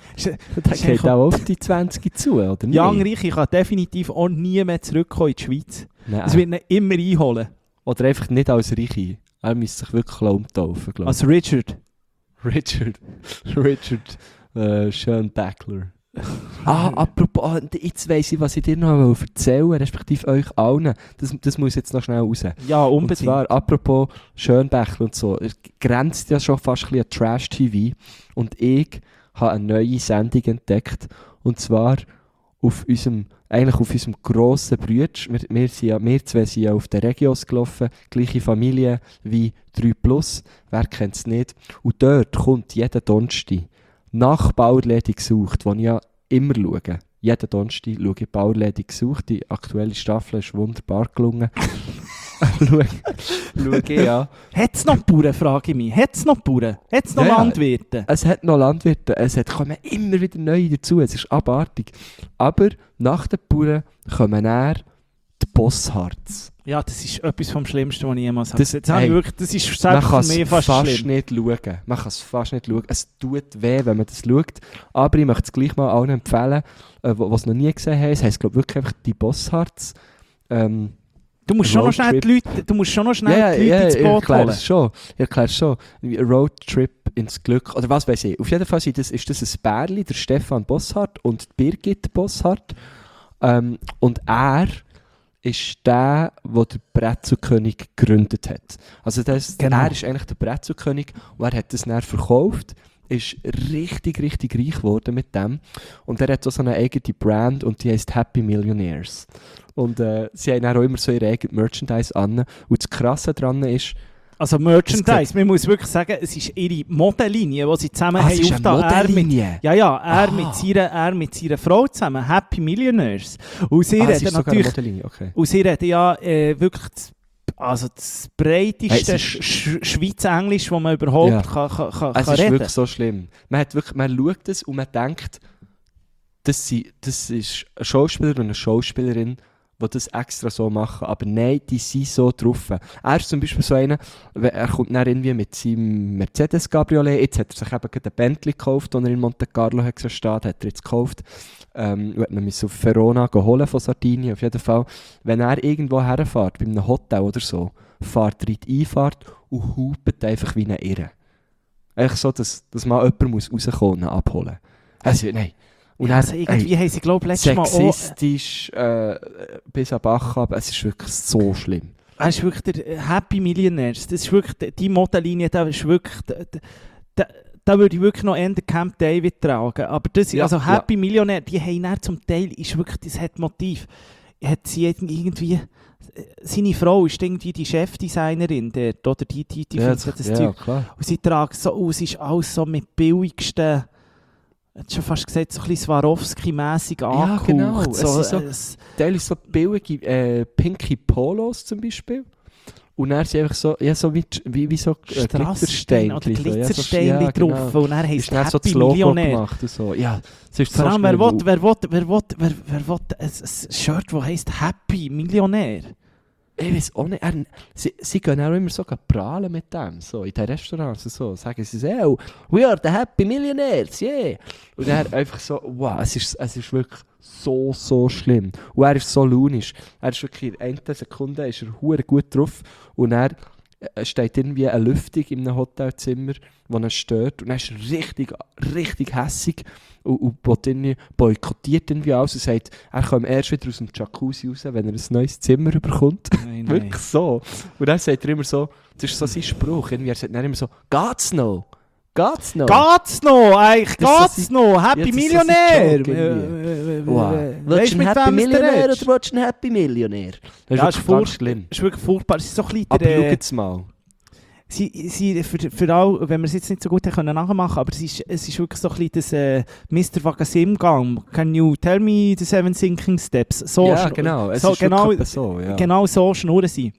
Der geht auch auf die zwanzig zu, oder nicht? Jan Richi kann definitiv auch nie mehr zurückkommen in die Schweiz. Nein. Es wird ihn immer einholen. Oder einfach nicht als Reiche. Er müsste sich wirklich umtaufen, glaube ich. Als Richard. Richard. Richard äh, Schönbächler. Ah, apropos, ah, jetzt weiss ich, was ich dir noch erzählen will, respektive euch allen. Das, das muss jetzt noch schnell raus. Ja, Und unbedingt. zwar, apropos Schönbächler und so, es grenzt ja schon fast ein bisschen an Trash-T V. Und ich habe eine neue Sendung entdeckt. Und zwar auf unserem, eigentlich auf unserem grossen Brütsch. Wir, wir, sind ja, wir zwei sind ja auf den Regios gelaufen, gleiche Familie wie drei plus, wer kennt es nicht. Und dort kommt jeden Donnerstag nach Bauerläden gesucht, wo ich ja immer schaue. Jeden Donnerstag schaue ich Bauerläden gesucht. Die aktuelle Staffel ist wunderbar gelungen. schaue, schaue ich, ja. Hat es noch Bauern, frage ich mich. Hat es noch Bauern? Hat es noch Ja, ja. Landwirte? Es hat noch Landwirte, es hat, kommen immer wieder neue dazu, es ist abartig. Aber nach den Bauern kommen dann die Bosshards. Ja, das ist etwas vom Schlimmsten, was ich jemals habe. Das- Das, das, habe ich ey, wirklich, das ist Man selbst kann für mich es fast, fast, schlimm. nicht schauen. Man kann es fast nicht schauen. Es tut weh, wenn man das schaut. Aber ich möchte es gleich mal allen empfehlen, äh, die es noch nie gesehen haben. Es heisst, glaube ich, wirklich einfach die Bosshards. Ähm, Du musst schon noch schnell die Roadtrip. Leute, du musst schon noch schnell ja, die Leute ja, ins ich Boot erkläre holen. es schon. Ich erkläre es schon. Wie ein Roadtrip ins Glück. Oder was weiß ich. Auf jeden Fall ist das, ist das ein Bärli, der Stefan Bosshardt und die Birgit Bosshardt. Ähm, und er ist der, der den Brezelkönig gegründet hat. Also das, Genau. er ist eigentlich der Brezelkönig und er hat das dann verkauft, ist richtig, richtig reich geworden mit dem. Und er hat auch so eine eigene Brand und die heisst Happy Millionaires. Und äh, sie haben dann auch immer so ihre eigene Merchandise an. Und das Krasse daran ist, Also Merchandise, man muss wirklich sagen, es ist ihre Modellinie, die sie zusammen ah, haben. es ist eine aufgetan. Er mit- Modellinie. Ja, ja, er, Ah. mit seiner, er mit seiner Frau zusammen, Happy Millionaires. Und sie Ah, es reden ist sogar eine natürlich, Modellinie, okay. und sie reden ja äh, wirklich das, also das breiteste Hey, es ist- Sch Sch Schweiz-Englisch, das man überhaupt Ja. kann, kann, kann, Es kann ist reden. wirklich so schlimm. Man, hat wirklich, man schaut es und man denkt, das, sind, das ist ein Schauspieler und eine Schauspielerin, die das extra so machen. Aber nein, die sind so drauf. Er ist zum Beispiel so einer, er kommt dann irgendwie mit seinem Mercedes-Cabriolet, jetzt hat er sich eben gerade ein Bentley gekauft, den er in Monte Carlo hat steht, hat er jetzt gekauft. Ähm, und hat ihn auf Verona holen von Sardinien, auf jeden Fall. Wenn er irgendwo herfährt, bei einem Hotel oder so, fährt er in die Einfahrt und hupt einfach wie ein Irre. Echt so, dass, dass mal jemand muss rauskommen und ihn abholen. Also, nein. Und Ja, dann, also irgendwie haben sie, glaube ich, letztes Mal auch... sexistisch äh, bis an den Bach ab. Es ist wirklich so schlimm. Er ist wirklich der Happy Millionaires. Das ist wirklich, die- die Modellinie, da ist wirklich... Da, da, da würde ich wirklich noch eher Camp David tragen. Aber das, Ja, also ja. Happy Millionaire, die haben dann zum Teil, ist wirklich, das hat Motiv. Hat sie irgendwie... Seine Frau ist irgendwie die Chefdesignerin dort, oder die, die, die ja, findet so das ja, Zeug. klar. Und sie tragen so aus, ist alles so mit billigsten... Ich hätte schon fast gesagt, so ein bisschen Swarovski-mässig angehaucht. genau. Es So, ist so- äh, es- Teilweise so billige äh, pinke Polos zum Beispiel. Und dann sind einfach so, ja, so wie, wie, wie so äh, Strassensteine oder Glitzersteinchen. Glitzersteine ja, so, ja, drauf. genau. Und dann heisst Ist dann so Happy das Logo Millionär. gemacht und so. Ja, es ist Vor so allem, wer schlimm. will, wer will, wer will, wer, wer will ein, ein Shirt, das heisst Happy Millionär? Ich weiß auch nicht, er, sie, sie gehen auch immer so prahlen mit dem, so in den Restaurants und so, sagen sie so, oh, we are the happy millionaires, yeah. Und er einfach so, wow, es ist, es ist wirklich so, so schlimm. Und er ist so launisch. Er ist wirklich in einer Sekunde ist er hure gut drauf und er äh, steht irgendwie eine Lüftung in einem Hotelzimmer, die ihn stört und er ist richtig, richtig hässig und, und boyk- irgendwie- boykottiert irgendwie alles und sagt, er kommt erst wieder aus dem Jacuzzi raus, wenn er ein neues Zimmer bekommt. Nein, Wirklich so. Und dann sagt er immer so, das ist so sein Spruch, irgendwie, er sagt dann immer so, geht's noch? Geht's noch? Geht's noch? Eigentlich Das ist so geht's noch? Happy Ja, das ist so Millionär! sein Joke Äh, äh, Wow. äh, Willst Weisst du mit ein wem Happy es Millionär der oder redest? willst du ein Happy Millionär? Das Ja, ist ist wirklich ganz furcht- schlimm. Das ist wirklich furchtbar. Es ist so ein bisschen Aber der, äh, schaut's mal. sie, sie, für, für all, wenn wir es jetzt nicht so gut haben können nachmachen, aber es ist, es ist wirklich so ein bisschen das äh, Mister Vagasim-Gang. Can you tell me the seven sinking steps? So Ja, schn- genau. Es so, ist genau, wirklich etwa so, ja. genau so schnurren sie.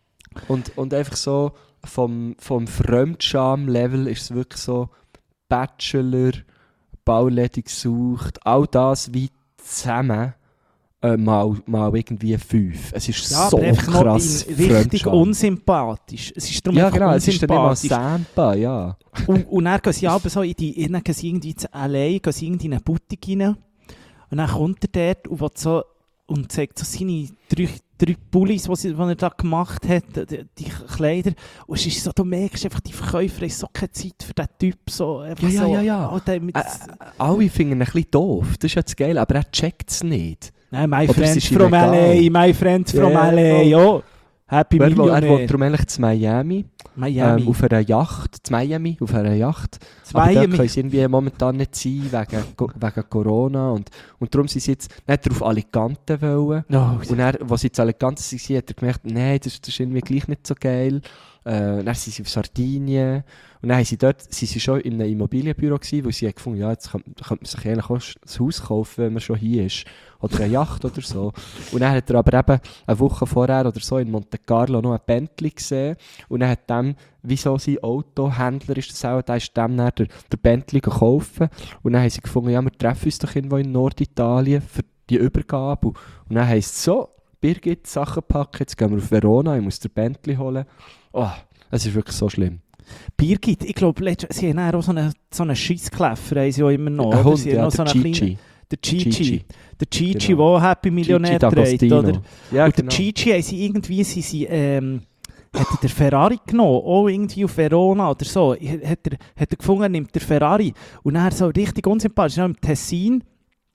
Und, und einfach so, vom, vom Fremdscham-Level ist es wirklich so Bachelor, Bauläden gesucht, all das wie zusammen äh, mal, mal irgendwie fünf. Es ist Ja, so aber einfach noch krass in- richtig Freundschaft. unsympathisch. Es ist darum Ja einfach genau, es ist dann immer unsympathisch. Sampa, ja. Und, und dann gehen sie aber so in die, dann gehen sie irgendwie zu L A, gehen sie irgendwie in eine Boutique rein. Und dann kommt er dort und, will so, und zeigt so seine drei, drei Pullis, die, sie, die er da gemacht hat, die, die Kleider. Und es ist so, du merkst einfach, die Verkäufer haben so keine Zeit für diesen Typ. So, einfach Ja, ja, so, ja, ja. Alter, mit, Äh, alle finden ihn ein bisschen doof, das ist ja das Geile, aber er checkt es nicht. Nein, my Oder es friends ist from illegal. L A, my friends from Ja, L A, voll. oh. Happy Er will, er will Millionär. darum eigentlich zu Miami, Miami. ähm, auf einer Yacht, zu Miami, auf einer Yacht. Das Aber dort Miami. können sie irgendwie momentan nicht sein, wegen, Go- wegen Corona. Und, und darum sind sie jetzt nicht auf Alicante wollen. No, Und dann, als sie zu Alicante waren, hat er gemerkt, nein, das, das ist irgendwie gleich nicht so geil. Äh, dann sind sie auf Sardinien. Und dann haben sie dort, sind sie schon in einem Immobilienbüro gewesen, wo sie haben gefunden, ja, jetzt könnte, könnte man sich eigentlich auch ein Haus kaufen, wenn man schon hier ist. Oder eine Yacht oder so. Und dann hat er aber eben eine Woche vorher oder so in Monte Carlo noch ein Bentley gesehen. Und dann hat dem, wieso sein Autohändler ist das auch, der ist dem dann der, der Bentley gekauft. Und dann haben sie gefunden, ja, wir treffen uns doch irgendwo in Norditalien für die Übergabe. Und, und dann heisst es so, Birgit, Sachen packen, jetzt gehen wir auf Verona, ich muss den Bentley holen. Oh, es ist wirklich so schlimm. Birgit, ich glaube, letzt- sie haben dann auch so einen, so einen Scheisskäfer, haben sie auch immer noch. Ein oder? Hund, Sie haben ja, noch so der einen Gigi. kleinen- Der Gigi. Gigi. Der Gigi, Genau. der Happy Millionär Gigi trägt, D'Agostino. oder? Ja, Und der genau. Gigi haben sie irgendwie, sie, sie, ähm, hat er den Ferrari genommen, auch irgendwie auf Verona oder so. Hat er, hat er gefunden, er nimmt der Ferrari. Und dann so richtig unsympathisch, noch im Tessin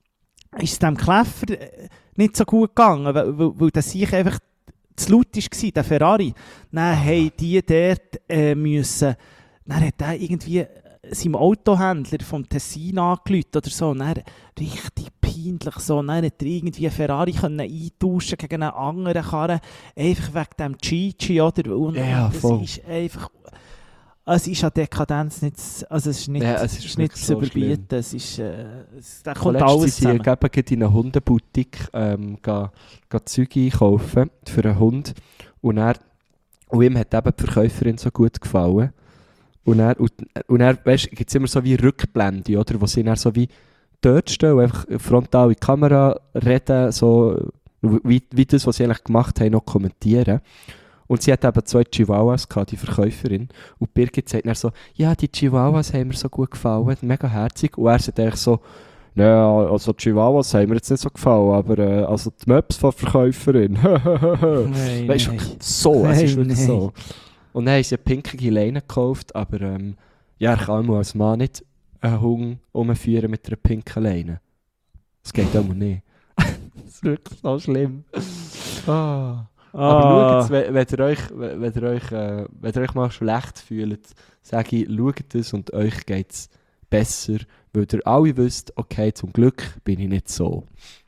ist es dem Kläffer äh, nicht so gut gegangen, weil, weil, weil der sich einfach zu laut war, der Ferrari. Dann haben die dort äh, müssen, dann hat er irgendwie seinem Autohändler vom Tessin angerufen oder so. Und dann richtig peinlich so. Dann hat er irgendwie einen Ferrari können eintauschen gegen einen anderen Karren. Einfach wegen dem Gigi, oder? Und Ja, das voll. ist einfach... Es ist an Dekadenz nicht, zu- also es ist nicht, Ja, es es ist ist nicht wirklich zu so schlimm. überbieten. Es ist, äh, es, da kommt Letztens alles sind zusammen. sie eben gerade in einer Hundeboutique ähm, ga, ga Zeug einkaufen für einen Hund. Und, er, und ihm hat eben die Verkäuferin so gut gefallen. Und er, und, und er, weißt, gibt es immer so wie Rückblende, oder? Wo sie dann so wie dort stehen und einfach frontal in die Kamera reden, so wie, wie das, was sie eigentlich gemacht haben, noch kommentieren. Und sie hat eben zwei Chihuahuas gehabt, die Verkäuferin. Und Birgit sagt dann so, ja, die Chihuahuas haben mir so gut gefallen, mega herzig. Und er sagt eigentlich so, ja, also die Chihuahuas haben mir jetzt nicht so gefallen, aber äh, also die Möps von der Verkäuferin. Nein, Weißt du, nein. so, es ist Nein, wirklich nein. so. Und dann haben sie eine pinkige Leine gekauft, aber ähm, ja, er kann als Mann nicht einen Hund umführen mit einer pinken Leine. Das geht auch nicht. Das ist wirklich so schlimm. Ah. Aber Ah. schaut, wenn, wenn, ihr euch, wenn, wenn, ihr euch, äh, wenn ihr euch mal schlecht fühlt, sage ich, schaut es und euch geht es besser, weil ihr alle wisst, okay, zum Glück bin ich nicht so.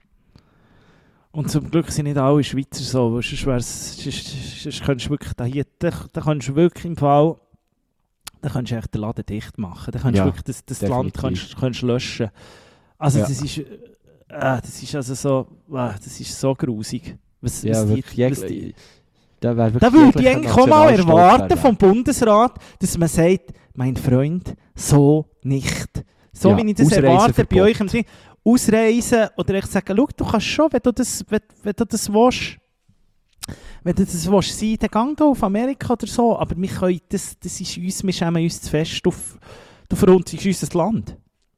Und zum Glück sind nicht alle Schweizer so, weil sonst, wär's, sonst, sonst könntest du wirklich da hier, da, da kannst du wirklich im Fall, da kannst du echt den Laden dicht machen, da kannst Ja, du wirklich das, das Land definitiv. kannst, kannst löschen. Also Ja. das ist, äh, das ist also so, äh, das ist so grusig. Was, Ja, was die, wirklich, was jeg- die, da wäre da wirklich würde ich jeglicher eigentlich auch mal Nationalstolz erwarten wäre vom weg. Bundesrat, dass man sagt, mein Freund, so nicht. So Ja, wie ich das erwarte bei Ausreiseverbot. euch im Ding. Ausreisen oder echt sagen, schau, du kannst schon, wenn du das, wenn, wenn du das willst, wenn du das willst, sein, dann gang da auf Amerika oder so, aber wir können, das, das ist uns, wir schämen uns zu fest, du, du verunzigst unser Land.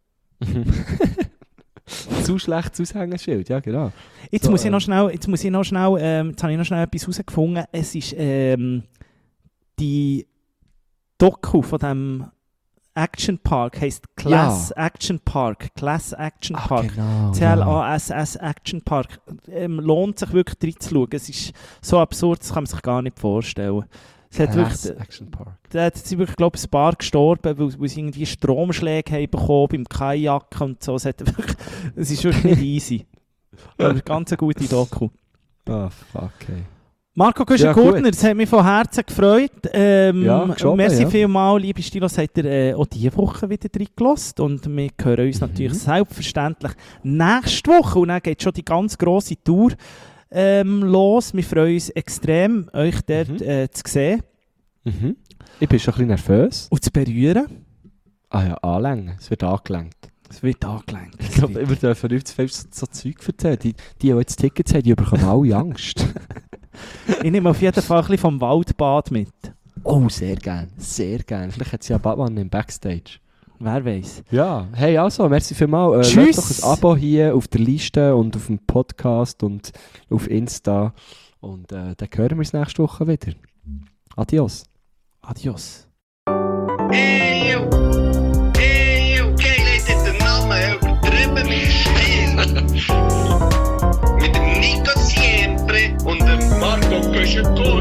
Zu schlecht zu Aushängeschild, ja genau. Jetzt, So, muss ich ähm, noch schnell, jetzt muss ich noch schnell, ähm, jetzt habe ich noch schnell etwas herausgefunden, es ist ähm, die Doku von dem Action Park, heisst Class Action Park, Class Action Ah, Park. genau, C L ja. A S S Action Park. Ähm, lohnt sich wirklich reinzuschauen. Es ist so absurd, das kann man sich gar nicht vorstellen. Es hat Class wirklich, Action Park. da hat sie wirklich, glaube ich, ein paar gestorben, weil, weil sie irgendwie Stromschläge haben bekommen beim Kajak und so. Es, hat wirklich, es ist wirklich nicht easy. Aber ganz eine gute Doku. Ah, fuck, ey. Marco Ja, Güschen-Gurtner, gut. es hat mich von Herzen gefreut. Ähm, Ja, geschoben, merci ja. vielmals, liebe Stilos, habt ihr äh, auch diese Woche wieder reingelassen. Und wir hören uns Mhm. natürlich selbstverständlich nächste Woche. Und dann geht schon die ganz grosse Tour ähm, los. Wir freuen uns extrem, euch dort Mhm. äh, zu sehen Mhm. Ich bin schon ein bisschen nervös. und zu berühren. Ah ja, anlängen. Es wird angelenkt. Es wird angelenkt. Ich glaube, wir dürfen nicht zu viel so, so Zeug erzählen. Die, die, die jetzt Tickets haben, die bekommen alle Angst. Ich nehme auf jeden Fall ein bisschen vom Waldbad mit. Oh, sehr gern, sehr gern. Vielleicht hat sie ja Batman im Backstage. Wer weiß. Ja, hey, also, merci vielmals. Äh, Tschüss. lasst doch ein Abo hier auf der Liste und auf dem Podcast und auf Insta. Und äh, dann hören wir uns nächste Woche wieder. Adios. Adios. Ey, yo. Ey, yo. Geil, hat den Namen übertrieben mit Stil. Mit dem Nico Siempre und dem Marco Köschenkohl.